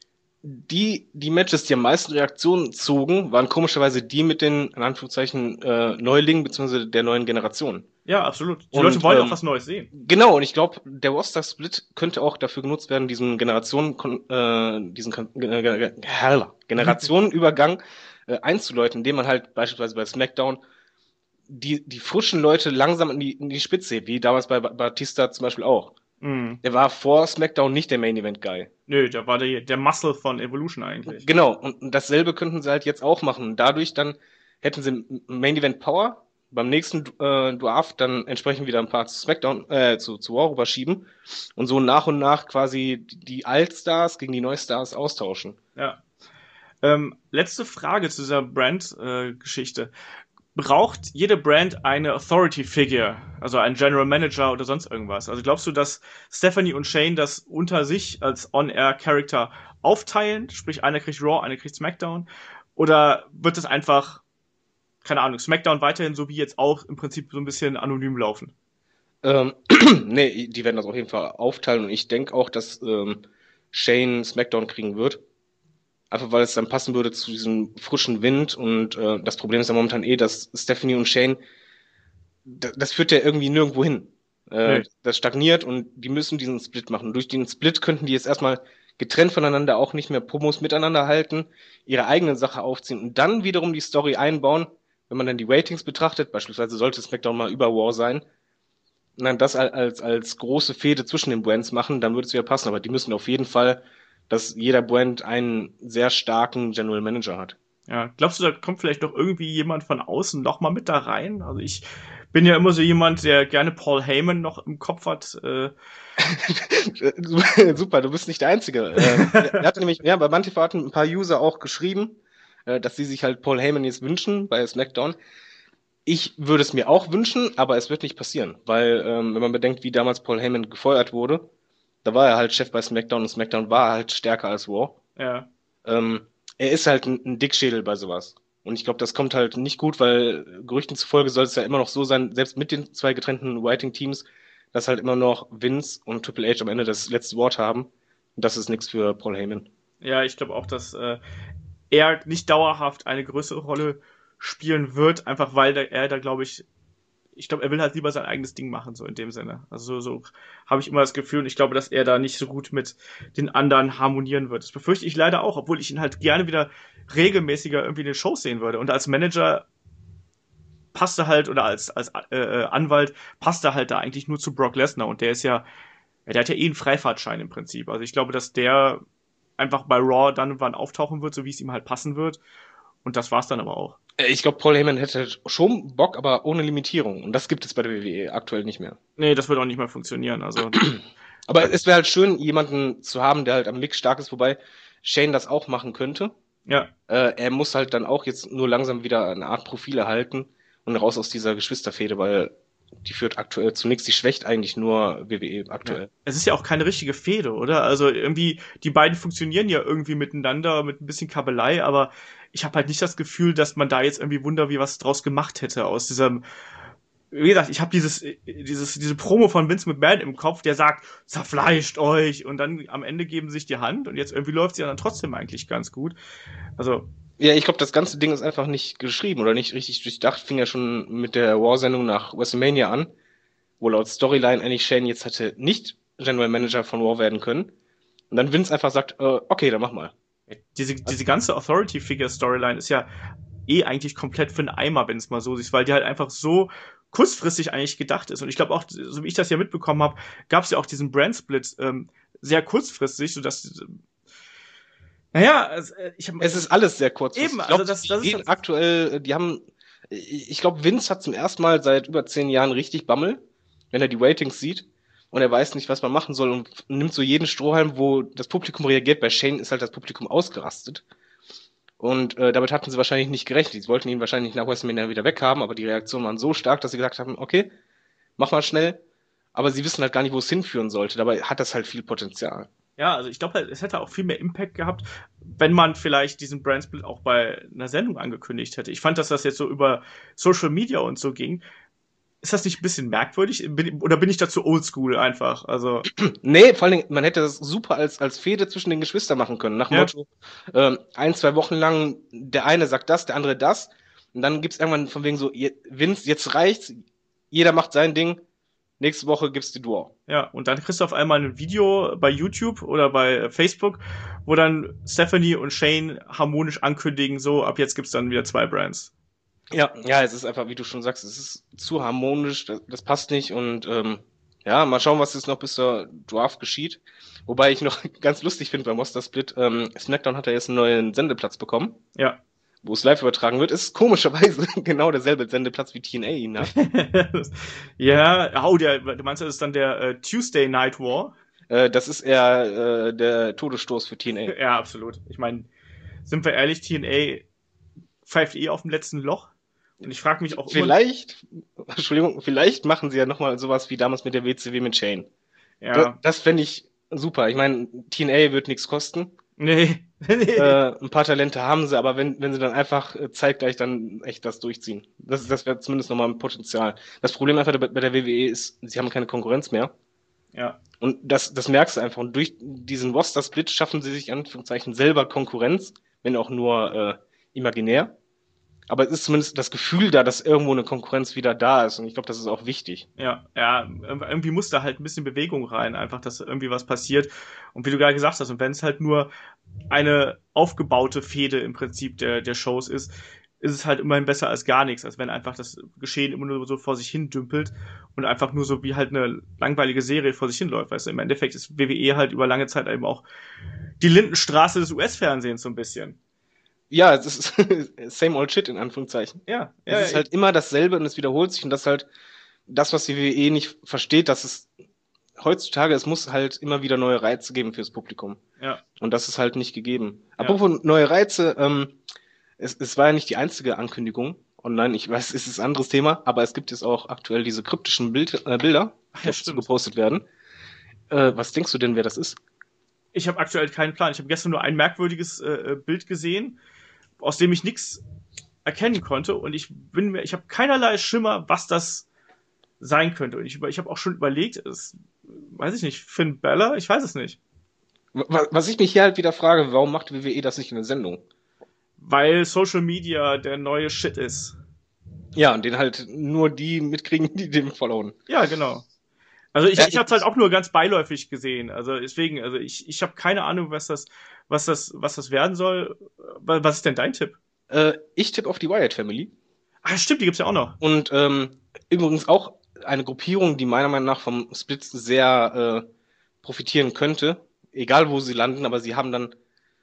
die Matches, die am meisten Reaktionen zogen, waren komischerweise die mit den, in Anführungszeichen, Neulingen bzw. der neuen Generation. ja, absolut. Die Und, Leute wollen auch was Neues sehen. Genau, und ich glaube, der Roster-Split könnte auch dafür genutzt werden, Generationenübergang einzuläuten, indem man halt beispielsweise bei SmackDown die frischen Leute langsam in die Spitze hebt, wie damals bei Batista zum Beispiel auch. Mhm. Der war vor SmackDown nicht der Main Event Guy. Nö, der war der Muscle von Evolution eigentlich. Genau, und dasselbe könnten sie halt jetzt auch machen. Dadurch dann hätten sie Main Event Power, beim nächsten Draft dann entsprechend wieder ein paar zu SmackDown, zu Raw rüberschieben und so nach und nach quasi die Altstars gegen die Neustars austauschen. Ja. Letzte Frage zu dieser Brand-Geschichte. Braucht jede Brand eine Authority Figure, also einen General Manager oder sonst irgendwas? Also glaubst du, dass Stephanie und Shane das unter sich als On-Air-Character aufteilen? Sprich, einer kriegt Raw, einer kriegt SmackDown? Oder wird es einfach, keine Ahnung, SmackDown weiterhin so wie jetzt auch im Prinzip so ein bisschen anonym laufen? Ähm, nee, die werden das auf jeden Fall aufteilen und ich denke auch, dass Shane SmackDown kriegen wird. Einfach weil es dann passen würde zu diesem frischen Wind und das Problem ist ja momentan dass Stephanie und Shane, das führt ja irgendwie nirgendwo hin. Nee. Das stagniert und die müssen diesen Split machen. Durch den Split könnten die jetzt erstmal getrennt voneinander auch nicht mehr Promos miteinander halten, ihre eigene Sache aufziehen und dann wiederum die Story einbauen, wenn man dann die Ratings betrachtet, beispielsweise sollte SmackDown mal über War sein, und dann das als große Fehde zwischen den Brands machen, dann würde es wieder passen. Aber die müssen auf jeden Fall, dass jeder Brand einen sehr starken General Manager hat. Ja, glaubst du, da kommt vielleicht noch irgendwie jemand von außen noch mal mit da rein? Also ich bin ja immer so jemand, der gerne Paul Heyman noch im Kopf hat. Super, du bist nicht der Einzige. Er hatte nämlich, ja, bei Mantifa hatten ein paar User auch geschrieben, dass sie sich halt Paul Heyman jetzt wünschen bei SmackDown. Ich würde es mir auch wünschen, aber es wird nicht passieren, weil wenn man bedenkt, wie damals Paul Heyman gefeuert wurde, da war er halt Chef bei SmackDown und SmackDown war halt stärker als Raw. Ja. Er ist halt ein Dickschädel bei sowas. Und ich glaube, das kommt halt nicht gut, weil Gerüchten zufolge soll es ja immer noch so sein, selbst mit den zwei getrennten Writing-Teams, dass halt immer noch Vince und Triple H am Ende das letzte Wort haben. Und das ist nichts für Paul Heyman. Ja, ich glaube auch, dass er nicht dauerhaft eine größere Rolle spielen wird, einfach weil er da, glaube ich glaube, er will halt lieber sein eigenes Ding machen, so in dem Sinne. Also so habe ich immer das Gefühl und ich glaube, dass er da nicht so gut mit den anderen harmonieren wird. Das befürchte ich leider auch, obwohl ich ihn halt gerne wieder regelmäßiger irgendwie in den Shows sehen würde. Und als Manager passte halt, oder als Anwalt passte halt da eigentlich nur zu Brock Lesnar und der ist ja, der hat ja eh einen Freifahrtschein im Prinzip. Also ich glaube, dass der einfach bei Raw dann und wann auftauchen wird, so wie es ihm halt passen wird. Und das war's dann aber auch. Ich glaube, Paul Heyman hätte schon Bock, aber ohne Limitierung. Und das gibt es bei der WWE aktuell nicht mehr. Nee, das wird auch nicht mehr funktionieren. Also. Aber es wäre halt schön, jemanden zu haben, der halt am Mix stark ist, wobei Shane das auch machen könnte. Ja. Er muss halt dann auch jetzt nur langsam wieder eine Art Profil erhalten und raus aus dieser Geschwisterfehde, weil die führt aktuell zu nichts. Die schwächt eigentlich nur WWE aktuell. Ja. Es ist ja auch keine richtige Fehde, oder? Also irgendwie, die beiden funktionieren ja irgendwie miteinander mit ein bisschen Kabelei, aber ich habe halt nicht das Gefühl, dass man da jetzt irgendwie Wunder wie was draus gemacht hätte aus diesem. Wie gesagt, ich habe diese Promo von Vince McMahon im Kopf, der sagt, zerfleischt euch und dann am Ende geben sich die Hand und jetzt irgendwie läuft sie dann trotzdem eigentlich ganz gut. Also. Ja, ich glaube, das ganze Ding ist einfach nicht geschrieben oder nicht richtig durchdacht. Fing ja schon mit der Raw-Sendung nach WrestleMania an, wo laut Storyline eigentlich Shane jetzt hätte nicht General Manager von Raw werden können. Und dann Vince einfach sagt, okay, dann mach mal. Diese ganze Authority-Figure-Storyline ist ja eh eigentlich komplett für den Eimer, wenn es mal so ist, weil die halt einfach so kurzfristig eigentlich gedacht ist. Und ich glaube auch, so wie ich das ja mitbekommen habe, gab es ja auch diesen Brand-Split sehr kurzfristig, sodass naja, es ist alles sehr kurzfristig. Eben, ich glaub, also das ist halt aktuell, ich glaube, Vince hat zum ersten Mal seit über 10 Jahren richtig Bammel, wenn er die Ratings sieht und er weiß nicht, was man machen soll und nimmt so jeden Strohhalm, wo das Publikum reagiert. Bei Shane ist halt das Publikum ausgerastet. Und damit hatten sie wahrscheinlich nicht gerechnet. Sie wollten ihn wahrscheinlich nach WrestleMania wieder weghaben, aber die Reaktionen waren so stark, dass sie gesagt haben, okay, mach mal schnell. Aber sie wissen halt gar nicht, wo es hinführen sollte. Dabei hat das halt viel Potenzial. ja, also ich glaube, es hätte auch viel mehr Impact gehabt, wenn man vielleicht diesen Brandsplit auch bei einer Sendung angekündigt hätte. Ich fand, dass das jetzt so über Social Media und so ging. Ist das nicht ein bisschen merkwürdig? Oder bin ich dazu oldschool einfach? Also. Nee, vor allen Dingen, man hätte das super als Fehde zwischen den Geschwistern machen können. Nach dem Ja. Motto, 1, 2 Wochen lang, der eine sagt das, der andere das. Und dann gibt's irgendwann von wegen so, Vince, jetzt reicht's, jeder macht sein Ding, nächste Woche gibt's die Duo. Ja, und dann kriegst du auf einmal ein Video bei YouTube oder bei Facebook, wo dann Stephanie und Shane harmonisch ankündigen, so, ab jetzt gibt's dann wieder 2 Brands. Ja, es ist einfach, wie du schon sagst, es ist zu harmonisch, das passt nicht und ja, mal schauen, was jetzt noch bis zur Draft geschieht. Wobei ich noch ganz lustig finde beim Monster Split, SmackDown hat ja jetzt einen neuen Sendeplatz bekommen. Ja. Wo es live übertragen wird, ist komischerweise genau derselbe Sendeplatz wie TNA ihn hat. Ja, du meinst, das ist dann der Tuesday Night War? Das ist eher der Todesstoß für TNA. Ja, absolut. Ich meine, sind wir ehrlich, TNA pfeift auf dem letzten Loch. Und ich frage mich auch vielleicht machen sie ja nochmal sowas wie damals mit der WCW mit Shane. Ja. Das fände ich super. Ich meine, TNA wird nichts kosten. Nee. Ein paar Talente haben sie, aber wenn sie dann einfach zeitgleich dann echt das durchziehen. Das wäre zumindest nochmal ein Potenzial. Das Problem einfach bei der WWE ist, sie haben keine Konkurrenz mehr. Ja. Und das merkst du einfach. Und durch diesen Roster-Split schaffen sie sich in Anführungszeichen selber Konkurrenz, wenn auch nur imaginär. Aber es ist zumindest das Gefühl da, dass irgendwo eine Konkurrenz wieder da ist. Und ich glaube, das ist auch wichtig. Ja, irgendwie muss da halt ein bisschen Bewegung rein, einfach, dass irgendwie was passiert. Und wie du gerade gesagt hast, und wenn es halt nur eine aufgebaute Fehde im Prinzip der Shows ist es halt immerhin besser als gar nichts, als wenn einfach das Geschehen immer nur so vor sich hin dümpelt und einfach nur so wie halt eine langweilige Serie vor sich hinläuft. Weißt du, im Endeffekt ist WWE halt über lange Zeit eben auch die Lindenstraße des US-Fernsehens so ein bisschen. Ja, es ist same old shit in Anführungszeichen. Ja, Es ja, ist halt immer dasselbe und es wiederholt sich und das ist halt das, was die WWE nicht versteht, dass es heutzutage, es muss halt immer wieder neue Reize geben fürs Publikum. ja, Und das ist halt nicht gegeben. ja. Apropos neue Reize, es war ja nicht die einzige Ankündigung online. Ich weiß, es ist ein anderes Thema, aber es gibt jetzt auch aktuell diese kryptischen Bilder, Ach die ja, dazu stimmt. gepostet werden. Was denkst du denn, wer das ist? Ich habe aktuell keinen Plan. Ich habe gestern nur ein merkwürdiges Bild gesehen, aus dem ich nichts erkennen konnte und ich habe keinerlei Schimmer, was das sein könnte. Und ich habe auch schon überlegt, weiß ich nicht, Finn Balor, ich weiß es nicht. Was ich mich hier halt wieder frage, warum macht WWE das nicht in der Sendung? Weil Social Media der neue Shit ist. Ja, und den halt nur die mitkriegen, die dem followen. Ja, genau. Also Ja, ich habe es halt auch nur ganz beiläufig gesehen. Also deswegen, also ich habe keine Ahnung, was das werden soll. Was ist denn dein Tipp? ich tippe auf die Wyatt Family. Ah, stimmt, die gibt's ja auch noch. Und übrigens auch eine Gruppierung, die meiner Meinung nach vom Split sehr profitieren könnte. Egal wo sie landen, aber sie haben dann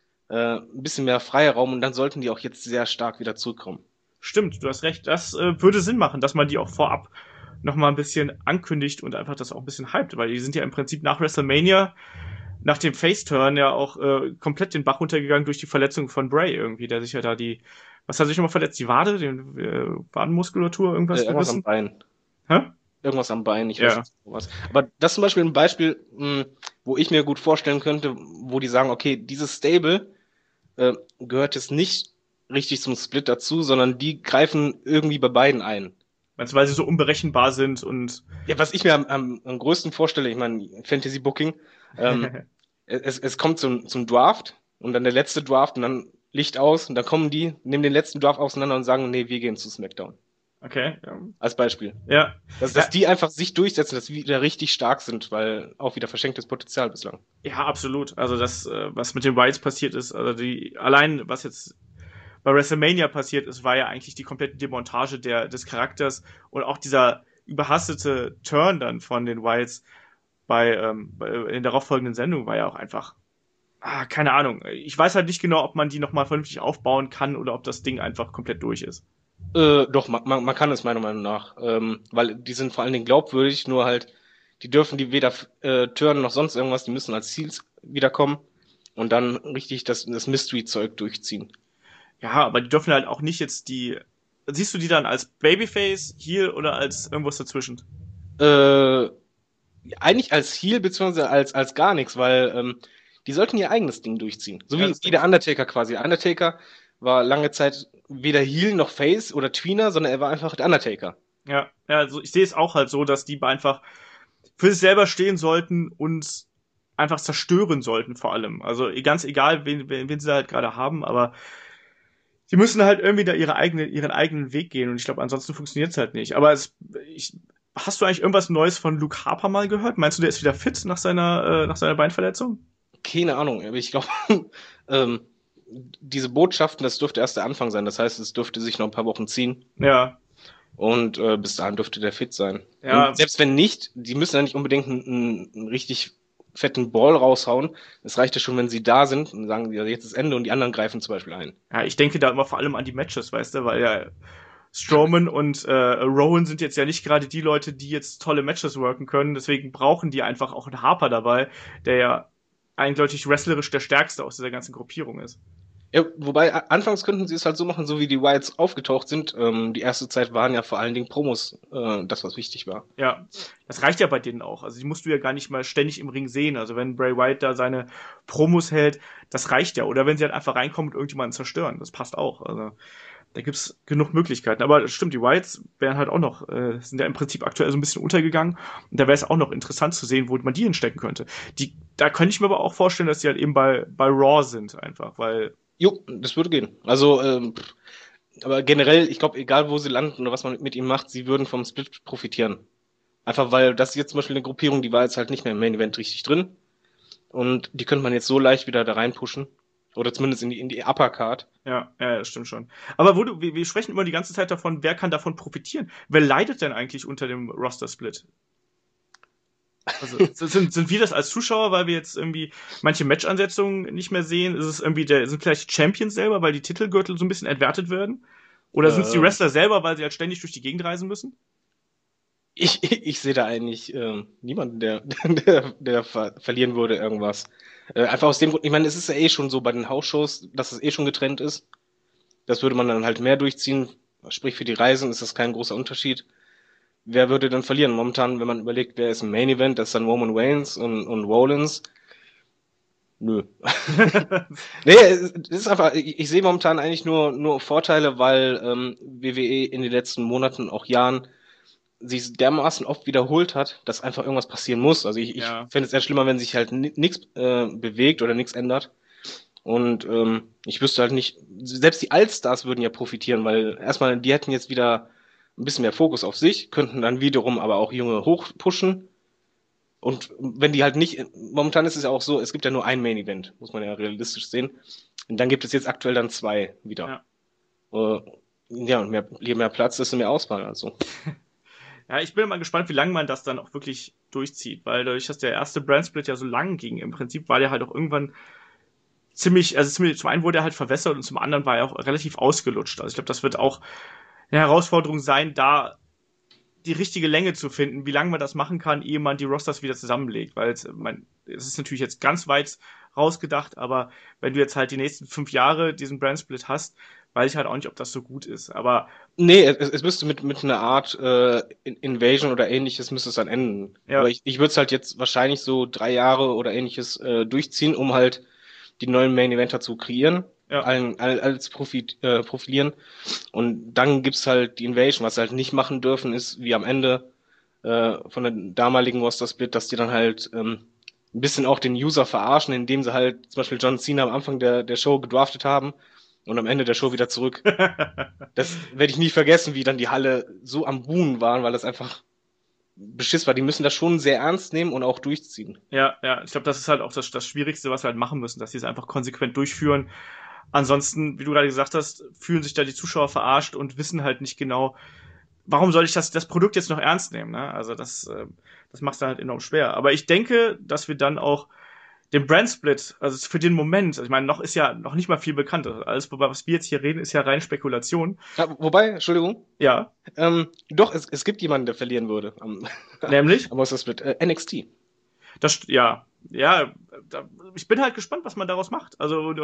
ein bisschen mehr Freiraum und dann sollten die auch jetzt sehr stark wieder zurückkommen. Stimmt, du hast recht. Das würde Sinn machen, dass man die auch vorab noch mal ein bisschen ankündigt und einfach das auch ein bisschen hypt, weil die sind ja im Prinzip nach WrestleMania, nach dem Face-Turn ja auch komplett den Bach runtergegangen durch die Verletzung von Bray irgendwie, der sich ja da was hat er sich nochmal verletzt? Die Wade, die Wadenmuskulatur, irgendwas Irgendwas am gerissen? Bein. Hä? Irgendwas am Bein, ich weiß Ja. nicht was. Aber das ist zum Beispiel ein Beispiel, wo ich mir gut vorstellen könnte, wo die sagen, okay, dieses Stable gehört jetzt nicht richtig zum Split dazu, sondern die greifen irgendwie bei beiden ein. Meinst du, weil sie so unberechenbar sind und Ja, was ich mir am größten vorstelle, ich meine, Fantasy Booking, ähm, es kommt zum Draft und dann der letzte Draft und dann Licht aus und dann kommen die, nehmen den letzten Draft auseinander und sagen, nee, wir gehen zu SmackDown. okay, ja. Als Beispiel. Ja. Dass die einfach sich durchsetzen, dass die wieder richtig stark sind, weil auch wieder verschenktes Potenzial bislang. Ja, absolut. Also das, was mit den Wilds passiert ist, also allein was jetzt bei WrestleMania passiert ist, war ja eigentlich die komplette Demontage des Charakters und auch dieser überhastete Turn dann von den Wilds in der darauffolgenden Sendung war ja auch einfach, keine Ahnung. Ich weiß halt nicht genau, ob man die nochmal vernünftig aufbauen kann oder ob das Ding einfach komplett durch ist. Doch, man kann es meiner Meinung nach, weil die sind vor allen Dingen glaubwürdig, nur halt, die dürfen die weder turnen noch sonst irgendwas, die müssen als Ziels wiederkommen und dann richtig das Mystery-Zeug durchziehen. Ja, aber die dürfen halt auch nicht jetzt siehst du die dann als Babyface, Heel oder als irgendwas dazwischen? Äh, eigentlich als Heel beziehungsweise als gar nichts, weil die sollten ihr eigenes Ding durchziehen. So Ja, wie das denke der ich. Undertaker quasi. Der Undertaker war lange Zeit weder Heel noch Face oder Tweener, sondern er war einfach der Undertaker. Ja, also ich sehe es auch halt so, dass die einfach für sich selber stehen sollten und einfach zerstören sollten vor allem. Also ganz egal, wen sie halt gerade haben, aber die müssen halt irgendwie da ihren eigenen Weg gehen und ich glaube, ansonsten funktioniert es halt nicht. Aber hast du eigentlich irgendwas Neues von Luke Harper mal gehört? Meinst du, der ist wieder fit nach seiner Beinverletzung? Keine Ahnung, aber ich glaube, ähm, diese Botschaften, das dürfte erst der Anfang sein. Das heißt, es dürfte sich noch ein paar Wochen ziehen. Ja, Und bis dahin dürfte der fit sein. Und ja, selbst wenn nicht, die müssen ja nicht unbedingt einen richtig fetten Ball raushauen. Es reicht ja schon, wenn sie da sind und sagen, ja, jetzt ist Ende und die anderen greifen zum Beispiel ein. ja, ich denke da immer vor allem an die Matches, weißt du, weil ja Strowman und Rowan sind jetzt ja nicht gerade die Leute, die jetzt tolle Matches worken können. Deswegen brauchen die einfach auch einen Harper dabei, der ja eindeutig wrestlerisch der stärkste aus dieser ganzen Gruppierung ist. Ja, wobei, anfangs könnten sie es halt so machen, so wie die Wilds aufgetaucht sind. Die erste Zeit waren ja vor allen Dingen Promos, das, was wichtig war. Ja, das reicht ja bei denen auch. Also die musst du ja gar nicht mal ständig im Ring sehen. Also wenn Bray Wyatt da seine Promos hält, das reicht ja. Oder wenn sie halt einfach reinkommen und irgendjemanden zerstören, das passt auch. Also da gibt's genug Möglichkeiten. Aber das stimmt, die Whites wären halt auch noch, sind ja im Prinzip aktuell so ein bisschen untergegangen. Und da wäre es auch noch interessant zu sehen, wo man die hinstecken könnte. Da könnte ich mir aber auch vorstellen, dass die halt eben bei Raw sind, einfach, weil. Jo, das würde gehen. Also, aber generell, ich glaube, egal wo sie landen oder was man mit ihnen macht, sie würden vom Split profitieren. Einfach weil das ist jetzt zum Beispiel eine Gruppierung, die war jetzt halt nicht mehr im Main Event richtig drin. Und die könnte man jetzt so leicht wieder da reinpushen. Oder zumindest in die Upper Card. Ja, das stimmt schon. Aber wir sprechen immer die ganze Zeit davon, wer kann davon profitieren? Wer leidet denn eigentlich unter dem Roster-Split? Also sind wir das als Zuschauer, weil wir jetzt irgendwie manche Matchansetzungen nicht mehr sehen? Ist es irgendwie sind vielleicht die Champions selber, weil die Titelgürtel so ein bisschen entwertet werden? Oder sind es die Ähm, Wrestler selber, weil sie halt ständig durch die Gegend reisen müssen? ich sehe da eigentlich niemanden, der verlieren würde irgendwas. Einfach aus dem Grund, ich meine, es ist ja eh schon so bei den Hausshows, dass es eh schon getrennt ist. Das würde man dann halt mehr durchziehen. Sprich, für die Reisen ist das kein großer Unterschied. Wer würde dann verlieren? Momentan, wenn man überlegt, wer ist im Main Event, das ist dann Roman Reigns und Rollins. Nö. Nee, es ist einfach, ich sehe momentan eigentlich nur Vorteile, weil WWE in den letzten Monaten, auch Jahren, sich dermaßen oft wiederholt hat, dass einfach irgendwas passieren muss. Also ich Ja. fände es eher schlimmer, wenn sich halt nichts bewegt oder nichts ändert. Und ich wüsste halt nicht, selbst die Allstars würden ja profitieren, weil erstmal, die hätten jetzt wieder ein bisschen mehr Fokus auf sich, könnten dann wiederum aber auch Junge hochpushen. Und wenn die halt nicht, momentan ist es ja auch so, es gibt ja nur ein Main Event, muss man ja realistisch sehen. Und dann gibt es jetzt aktuell dann zwei wieder. Ja. Äh, ja, und je mehr Platz, desto mehr Auswahl, also. Ja, ich bin mal gespannt, wie lange man das dann auch wirklich durchzieht, weil dadurch, dass der erste Brandsplit ja so lang ging, im Prinzip war der halt auch irgendwann zum einen wurde er halt verwässert und zum anderen war er auch relativ ausgelutscht. Also ich glaube, das wird auch eine Herausforderung sein, da die richtige Länge zu finden, wie lange man das machen kann, ehe man die Rosters wieder zusammenlegt, weil es ist natürlich jetzt ganz weit rausgedacht, aber wenn du jetzt halt die nächsten 5 Jahre diesen Brandsplit hast, weiß ich halt auch nicht, ob das so gut ist. Aber Nee, es müsste mit einer Art Invasion oder ähnliches müsste es dann enden. Aber ja, ich würde es halt jetzt wahrscheinlich so 3 Jahre oder ähnliches durchziehen, um halt die neuen Main Eventer zu kreieren, ja, alles profilieren. Und dann gibt's halt die Invasion. Was sie halt nicht machen dürfen, ist wie am Ende von der damaligen Roster Split, dass die dann halt ein bisschen auch den User verarschen, indem sie halt zum Beispiel John Cena am Anfang der Show gedraftet haben und am Ende der Show wieder zurück. Das werde ich nie vergessen, wie dann die Halle so am Buhen waren, weil das einfach beschiss war. Die müssen das schon sehr ernst nehmen und auch durchziehen. ja, ja. Ich glaube, das ist halt auch das Schwierigste, was wir halt machen müssen, dass sie es einfach konsequent durchführen. Ansonsten, wie du gerade gesagt hast, fühlen sich da die Zuschauer verarscht und wissen halt nicht genau, warum soll ich das Produkt jetzt noch ernst nehmen, ne? Also das macht es dann halt enorm schwer. Aber ich denke, dass wir dann auch den Brand-Split, also für den Moment, also ich meine, noch ist ja noch nicht mal viel bekannt. Also alles, was wir jetzt hier reden, ist ja rein Spekulation. Ja, wobei, Entschuldigung, Ja, doch, es gibt jemanden, der verlieren würde am, nämlich, am Monster Split. NXT. ja, ja, ich bin halt gespannt, was man daraus macht. Also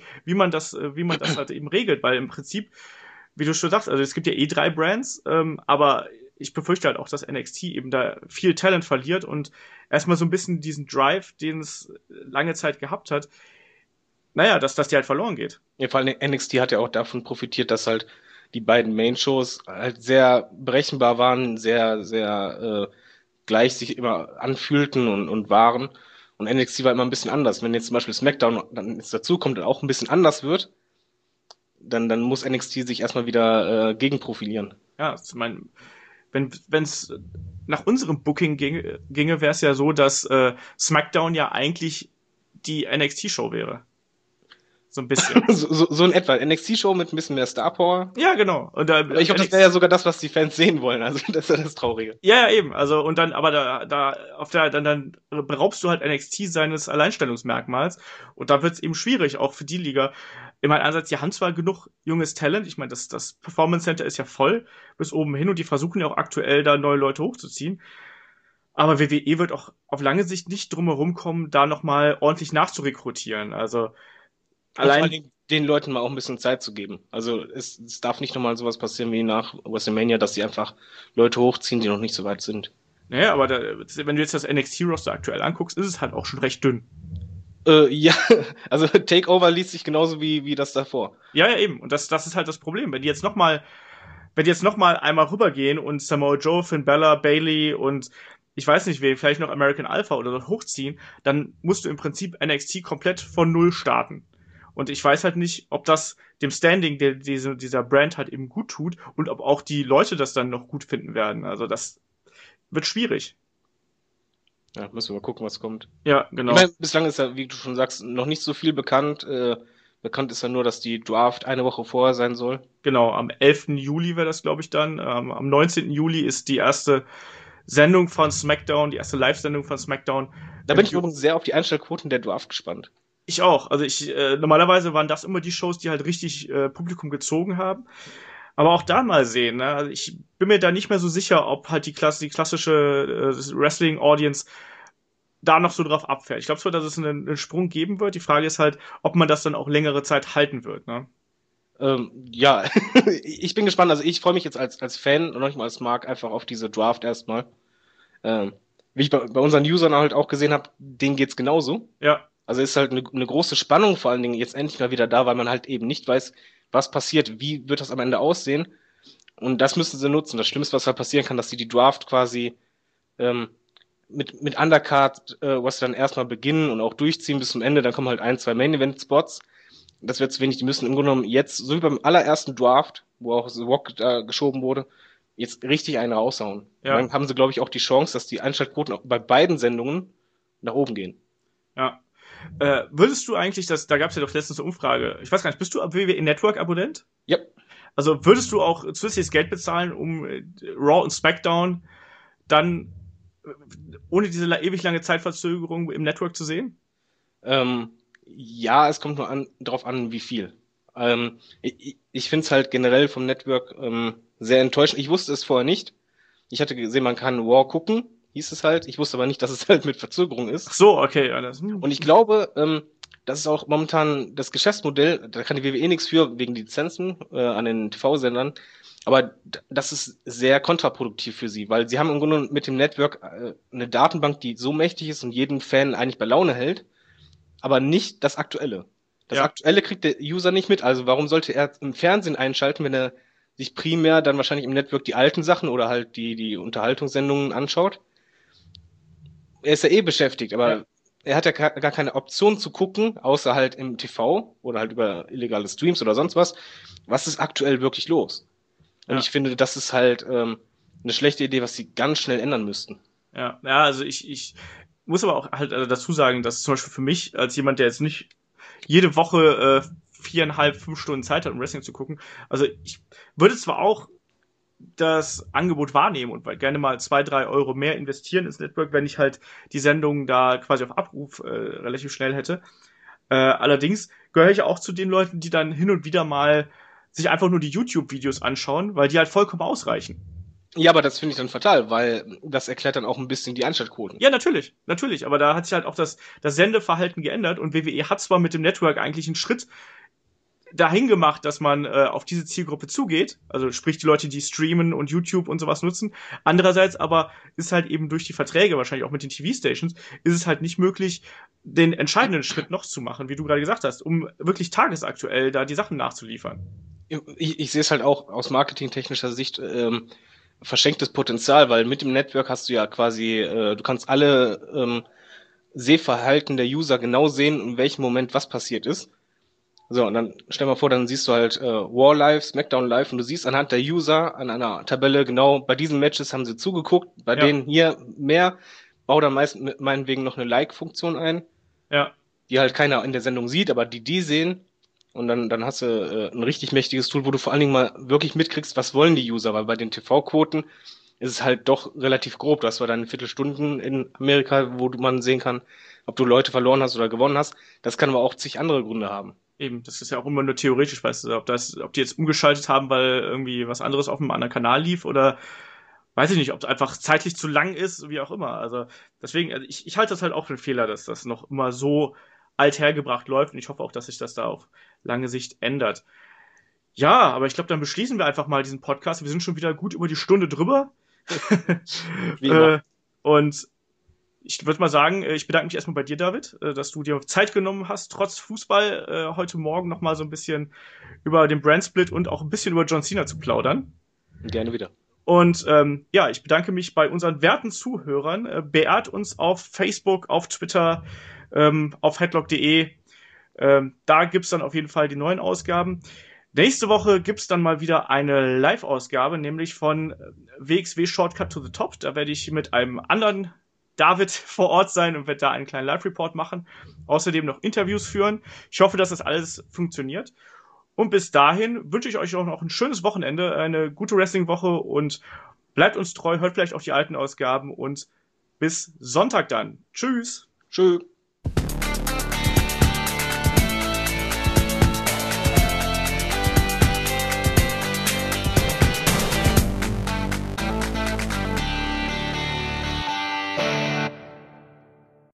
wie man das halt eben regelt, weil im Prinzip, wie du schon sagst, also es gibt ja eh 3 Brands, aber ich befürchte halt auch, dass NXT eben da viel Talent verliert und erstmal so ein bisschen diesen Drive, den es lange Zeit gehabt hat, naja, dass der halt verloren geht. Ja, vor allem NXT hat ja auch davon profitiert, dass halt die beiden Main-Shows halt sehr berechenbar waren, sehr gleich sich immer anfühlten und waren. Und NXT war immer ein bisschen anders. Wenn jetzt zum Beispiel SmackDown dann jetzt dazu kommt und auch ein bisschen anders wird, dann muss NXT sich erstmal wieder gegenprofilieren. Ja, ich meine, wenn es nach unserem Booking ginge wäre es ja so, dass SmackDown ja eigentlich die NXT-Show wäre. So ein bisschen. So in etwa. NXT-Show mit ein bisschen mehr Star Power. Ja, genau. Und da, Aber ich glaube, das wäre ja sogar das, was die Fans sehen wollen. Also das ist ja das Traurige. ja, ja, eben. Also, und dann, aber dann beraubst du halt NXT seines Alleinstellungsmerkmals. Und da wird es eben schwierig, auch für die Liga. Ich meine, einerseits, die haben zwar genug junges Talent. Ich meine, das Performance Center ist ja voll bis oben hin und die versuchen ja auch aktuell da neue Leute hochzuziehen. Aber WWE wird auch auf lange Sicht nicht drum herum kommen, da nochmal ordentlich nachzurekrutieren. Also, Und vor allen allein, Dingen den Leuten mal auch ein bisschen Zeit zu geben. Also es darf nicht nochmal sowas passieren wie nach WrestleMania, dass sie einfach Leute hochziehen, die noch nicht so weit sind. naja, aber wenn du jetzt das NXT-Roster aktuell anguckst, ist es halt auch schon recht dünn. Ja, also Takeover liest sich genauso wie das davor. Ja, ja, eben. Und das ist halt das Problem. Wenn die jetzt noch mal einmal rübergehen und Samoa Joe, Finn Balor, Bayley und ich weiß nicht wen, vielleicht noch American Alpha oder so hochziehen, dann musst du im Prinzip NXT komplett von Null starten. Und ich weiß halt nicht, ob das dem Standing dieser Brand halt eben gut tut und ob auch die Leute das dann noch gut finden werden. Also das wird schwierig. Ja, müssen wir mal gucken, was kommt. Ja, Ich genau. meine, bislang ist ja, wie du schon sagst, noch nicht so viel bekannt. Bekannt ist ja nur, dass die Draft eine Woche vorher sein soll. Genau, am 11. Juli wäre das, glaube ich, dann. Am 19. Juli ist die erste Sendung von SmackDown, die erste Live-Sendung von SmackDown. Da bin ich übrigens sehr auf die Einstellquoten der Draft gespannt. Ich auch. Also normalerweise waren das immer die Shows, die halt richtig Publikum gezogen haben. Aber auch da mal sehen. Ne? Also ich bin mir da nicht mehr so sicher, ob halt die klassische Wrestling-Audience da noch so drauf abfährt. Ich glaube zwar, dass es einen Sprung geben wird. Die Frage ist halt, ob man das dann auch längere Zeit halten wird. Ne? Ja, ich bin gespannt. Also ich freue mich jetzt als Fan und manchmal als Mark einfach auf diese Draft erstmal. Wie ich bei unseren Usern halt auch gesehen habe, denen geht's genauso. Ja. Also ist halt eine große Spannung vor allen Dingen jetzt endlich mal wieder da, weil man halt eben nicht weiß, was passiert, wie wird das am Ende aussehen. Und das müssen sie nutzen. Das Schlimmste, was halt passieren kann, dass sie die Draft quasi mit Undercard, was sie dann erstmal beginnen und auch durchziehen bis zum Ende, dann kommen halt 1, 2 Main-Event-Spots. Das wird zu wenig. Die müssen im Grunde genommen jetzt, so wie beim allerersten Draft, wo auch The Rock da geschoben wurde, jetzt richtig einen raushauen. Ja. Und dann haben sie, glaube ich, auch die Chance, dass die Einschaltquoten auch bei beiden Sendungen nach oben gehen. Ja. Würdest du eigentlich, da gab es ja doch letztens eine Umfrage, ich weiß gar nicht, bist du WWE Network-Abonnent? Ja. Also würdest du auch zusätzliches Geld bezahlen, um Raw und SmackDown dann ohne diese ewig lange Zeitverzögerung im Network zu sehen? Ja, es kommt nur drauf an, wie viel. Ich finde es halt generell vom Network sehr enttäuschend. Ich wusste es vorher nicht. Ich hatte gesehen, man kann Raw gucken, hieß es halt. Ich wusste aber nicht, dass es halt mit Verzögerung ist. Ach so, okay. Und ich glaube, das ist auch momentan das Geschäftsmodell, da kann die WWE nichts für, wegen Lizenzen an den TV-Sendern. Aber das ist sehr kontraproduktiv für sie, weil sie haben im Grunde mit dem Network eine Datenbank, die so mächtig ist und jeden Fan eigentlich bei Laune hält, aber nicht das Aktuelle. Das Aktuelle kriegt der User nicht mit. Also warum sollte er im Fernsehen einschalten, wenn er sich primär dann wahrscheinlich im Network die alten Sachen oder halt die Unterhaltungssendungen anschaut? Er ist ja eh beschäftigt, aber er hat ja gar keine Option zu gucken, außer halt im TV oder halt über illegale Streams oder sonst was. Was ist aktuell wirklich los? Und ich finde, das ist halt eine schlechte Idee, was sie ganz schnell ändern müssten. Ja, also ich muss aber auch halt dazu sagen, dass zum Beispiel für mich, als jemand, der jetzt nicht jede Woche 4,5, 5 Stunden Zeit hat, um Wrestling zu gucken, also ich würde zwar auch das Angebot wahrnehmen und gerne mal 2, 3 Euro mehr investieren ins Network, wenn ich halt die Sendung da quasi auf Abruf relativ schnell hätte. Allerdings gehöre ich auch zu den Leuten, die dann hin und wieder mal sich einfach nur die YouTube-Videos anschauen, weil die halt vollkommen ausreichen. Ja, aber das finde ich dann fatal, weil das erklärt dann auch ein bisschen die Einschaltquoten. Ja, natürlich, aber da hat sich halt auch das Sendeverhalten geändert und WWE hat zwar mit dem Network eigentlich einen Schritt dahin gemacht, dass man auf diese Zielgruppe zugeht, also sprich die Leute, die streamen und YouTube und sowas nutzen. Andererseits aber ist halt eben durch die Verträge, wahrscheinlich auch mit den TV-Stations, ist es halt nicht möglich, den entscheidenden Schritt noch zu machen, wie du gerade gesagt hast, um wirklich tagesaktuell da die Sachen nachzuliefern. Ich sehe es halt auch aus marketingtechnischer Sicht verschenktes Potenzial, weil mit dem Network hast du ja quasi, du kannst alle Sehverhalten der User genau sehen, in welchem Moment was passiert ist. So, und dann stell mal vor, dann siehst du halt Raw Live, SmackDown Live und du siehst anhand der User an einer Tabelle genau, bei diesen Matches haben sie zugeguckt, bei denen hier mehr, bau dann meist meinetwegen noch eine Like-Funktion ein, die halt keiner in der Sendung sieht, aber die sehen. Und dann hast du ein richtig mächtiges Tool, wo du vor allen Dingen mal wirklich mitkriegst, was wollen die User, weil bei den TV-Quoten ist es halt doch relativ grob. Du hast zwar dann Viertelstunden in Amerika, wo man sehen kann, ob du Leute verloren hast oder gewonnen hast. Das kann aber auch zig andere Gründe haben. Eben, das ist ja auch immer nur theoretisch, weißt du, ob die jetzt umgeschaltet haben, weil irgendwie was anderes auf einem anderen Kanal lief oder weiß ich nicht, ob es einfach zeitlich zu lang ist, wie auch immer. Also deswegen, also ich halte das halt auch für einen Fehler, dass das noch immer so althergebracht läuft und ich hoffe auch, dass sich das da auf lange Sicht ändert. Ja, aber ich glaube, dann beschließen wir einfach mal diesen Podcast. Wir sind schon wieder gut über die Stunde drüber. Wie immer. Und ich würde mal sagen, ich bedanke mich erstmal bei dir, David, dass du dir Zeit genommen hast, trotz Fußball heute Morgen nochmal so ein bisschen über den Brandsplit und auch ein bisschen über John Cena zu plaudern. Gerne wieder. Und ja, ich bedanke mich bei unseren werten Zuhörern. Beehrt uns auf Facebook, auf Twitter, auf headlock.de. Da gibt's dann auf jeden Fall die neuen Ausgaben. Nächste Woche gibt's dann mal wieder eine Live-Ausgabe, nämlich von WXW Shortcut to the Top. Da werde ich mit einem anderen David vor Ort sein und werde da einen kleinen Live-Report machen. Außerdem noch Interviews führen. Ich hoffe, dass das alles funktioniert. Und bis dahin wünsche ich euch auch noch ein schönes Wochenende, eine gute Wrestling-Woche und Bleibt uns treu, hört vielleicht auch die alten Ausgaben und bis Sonntag dann. Tschüss. Tschüss.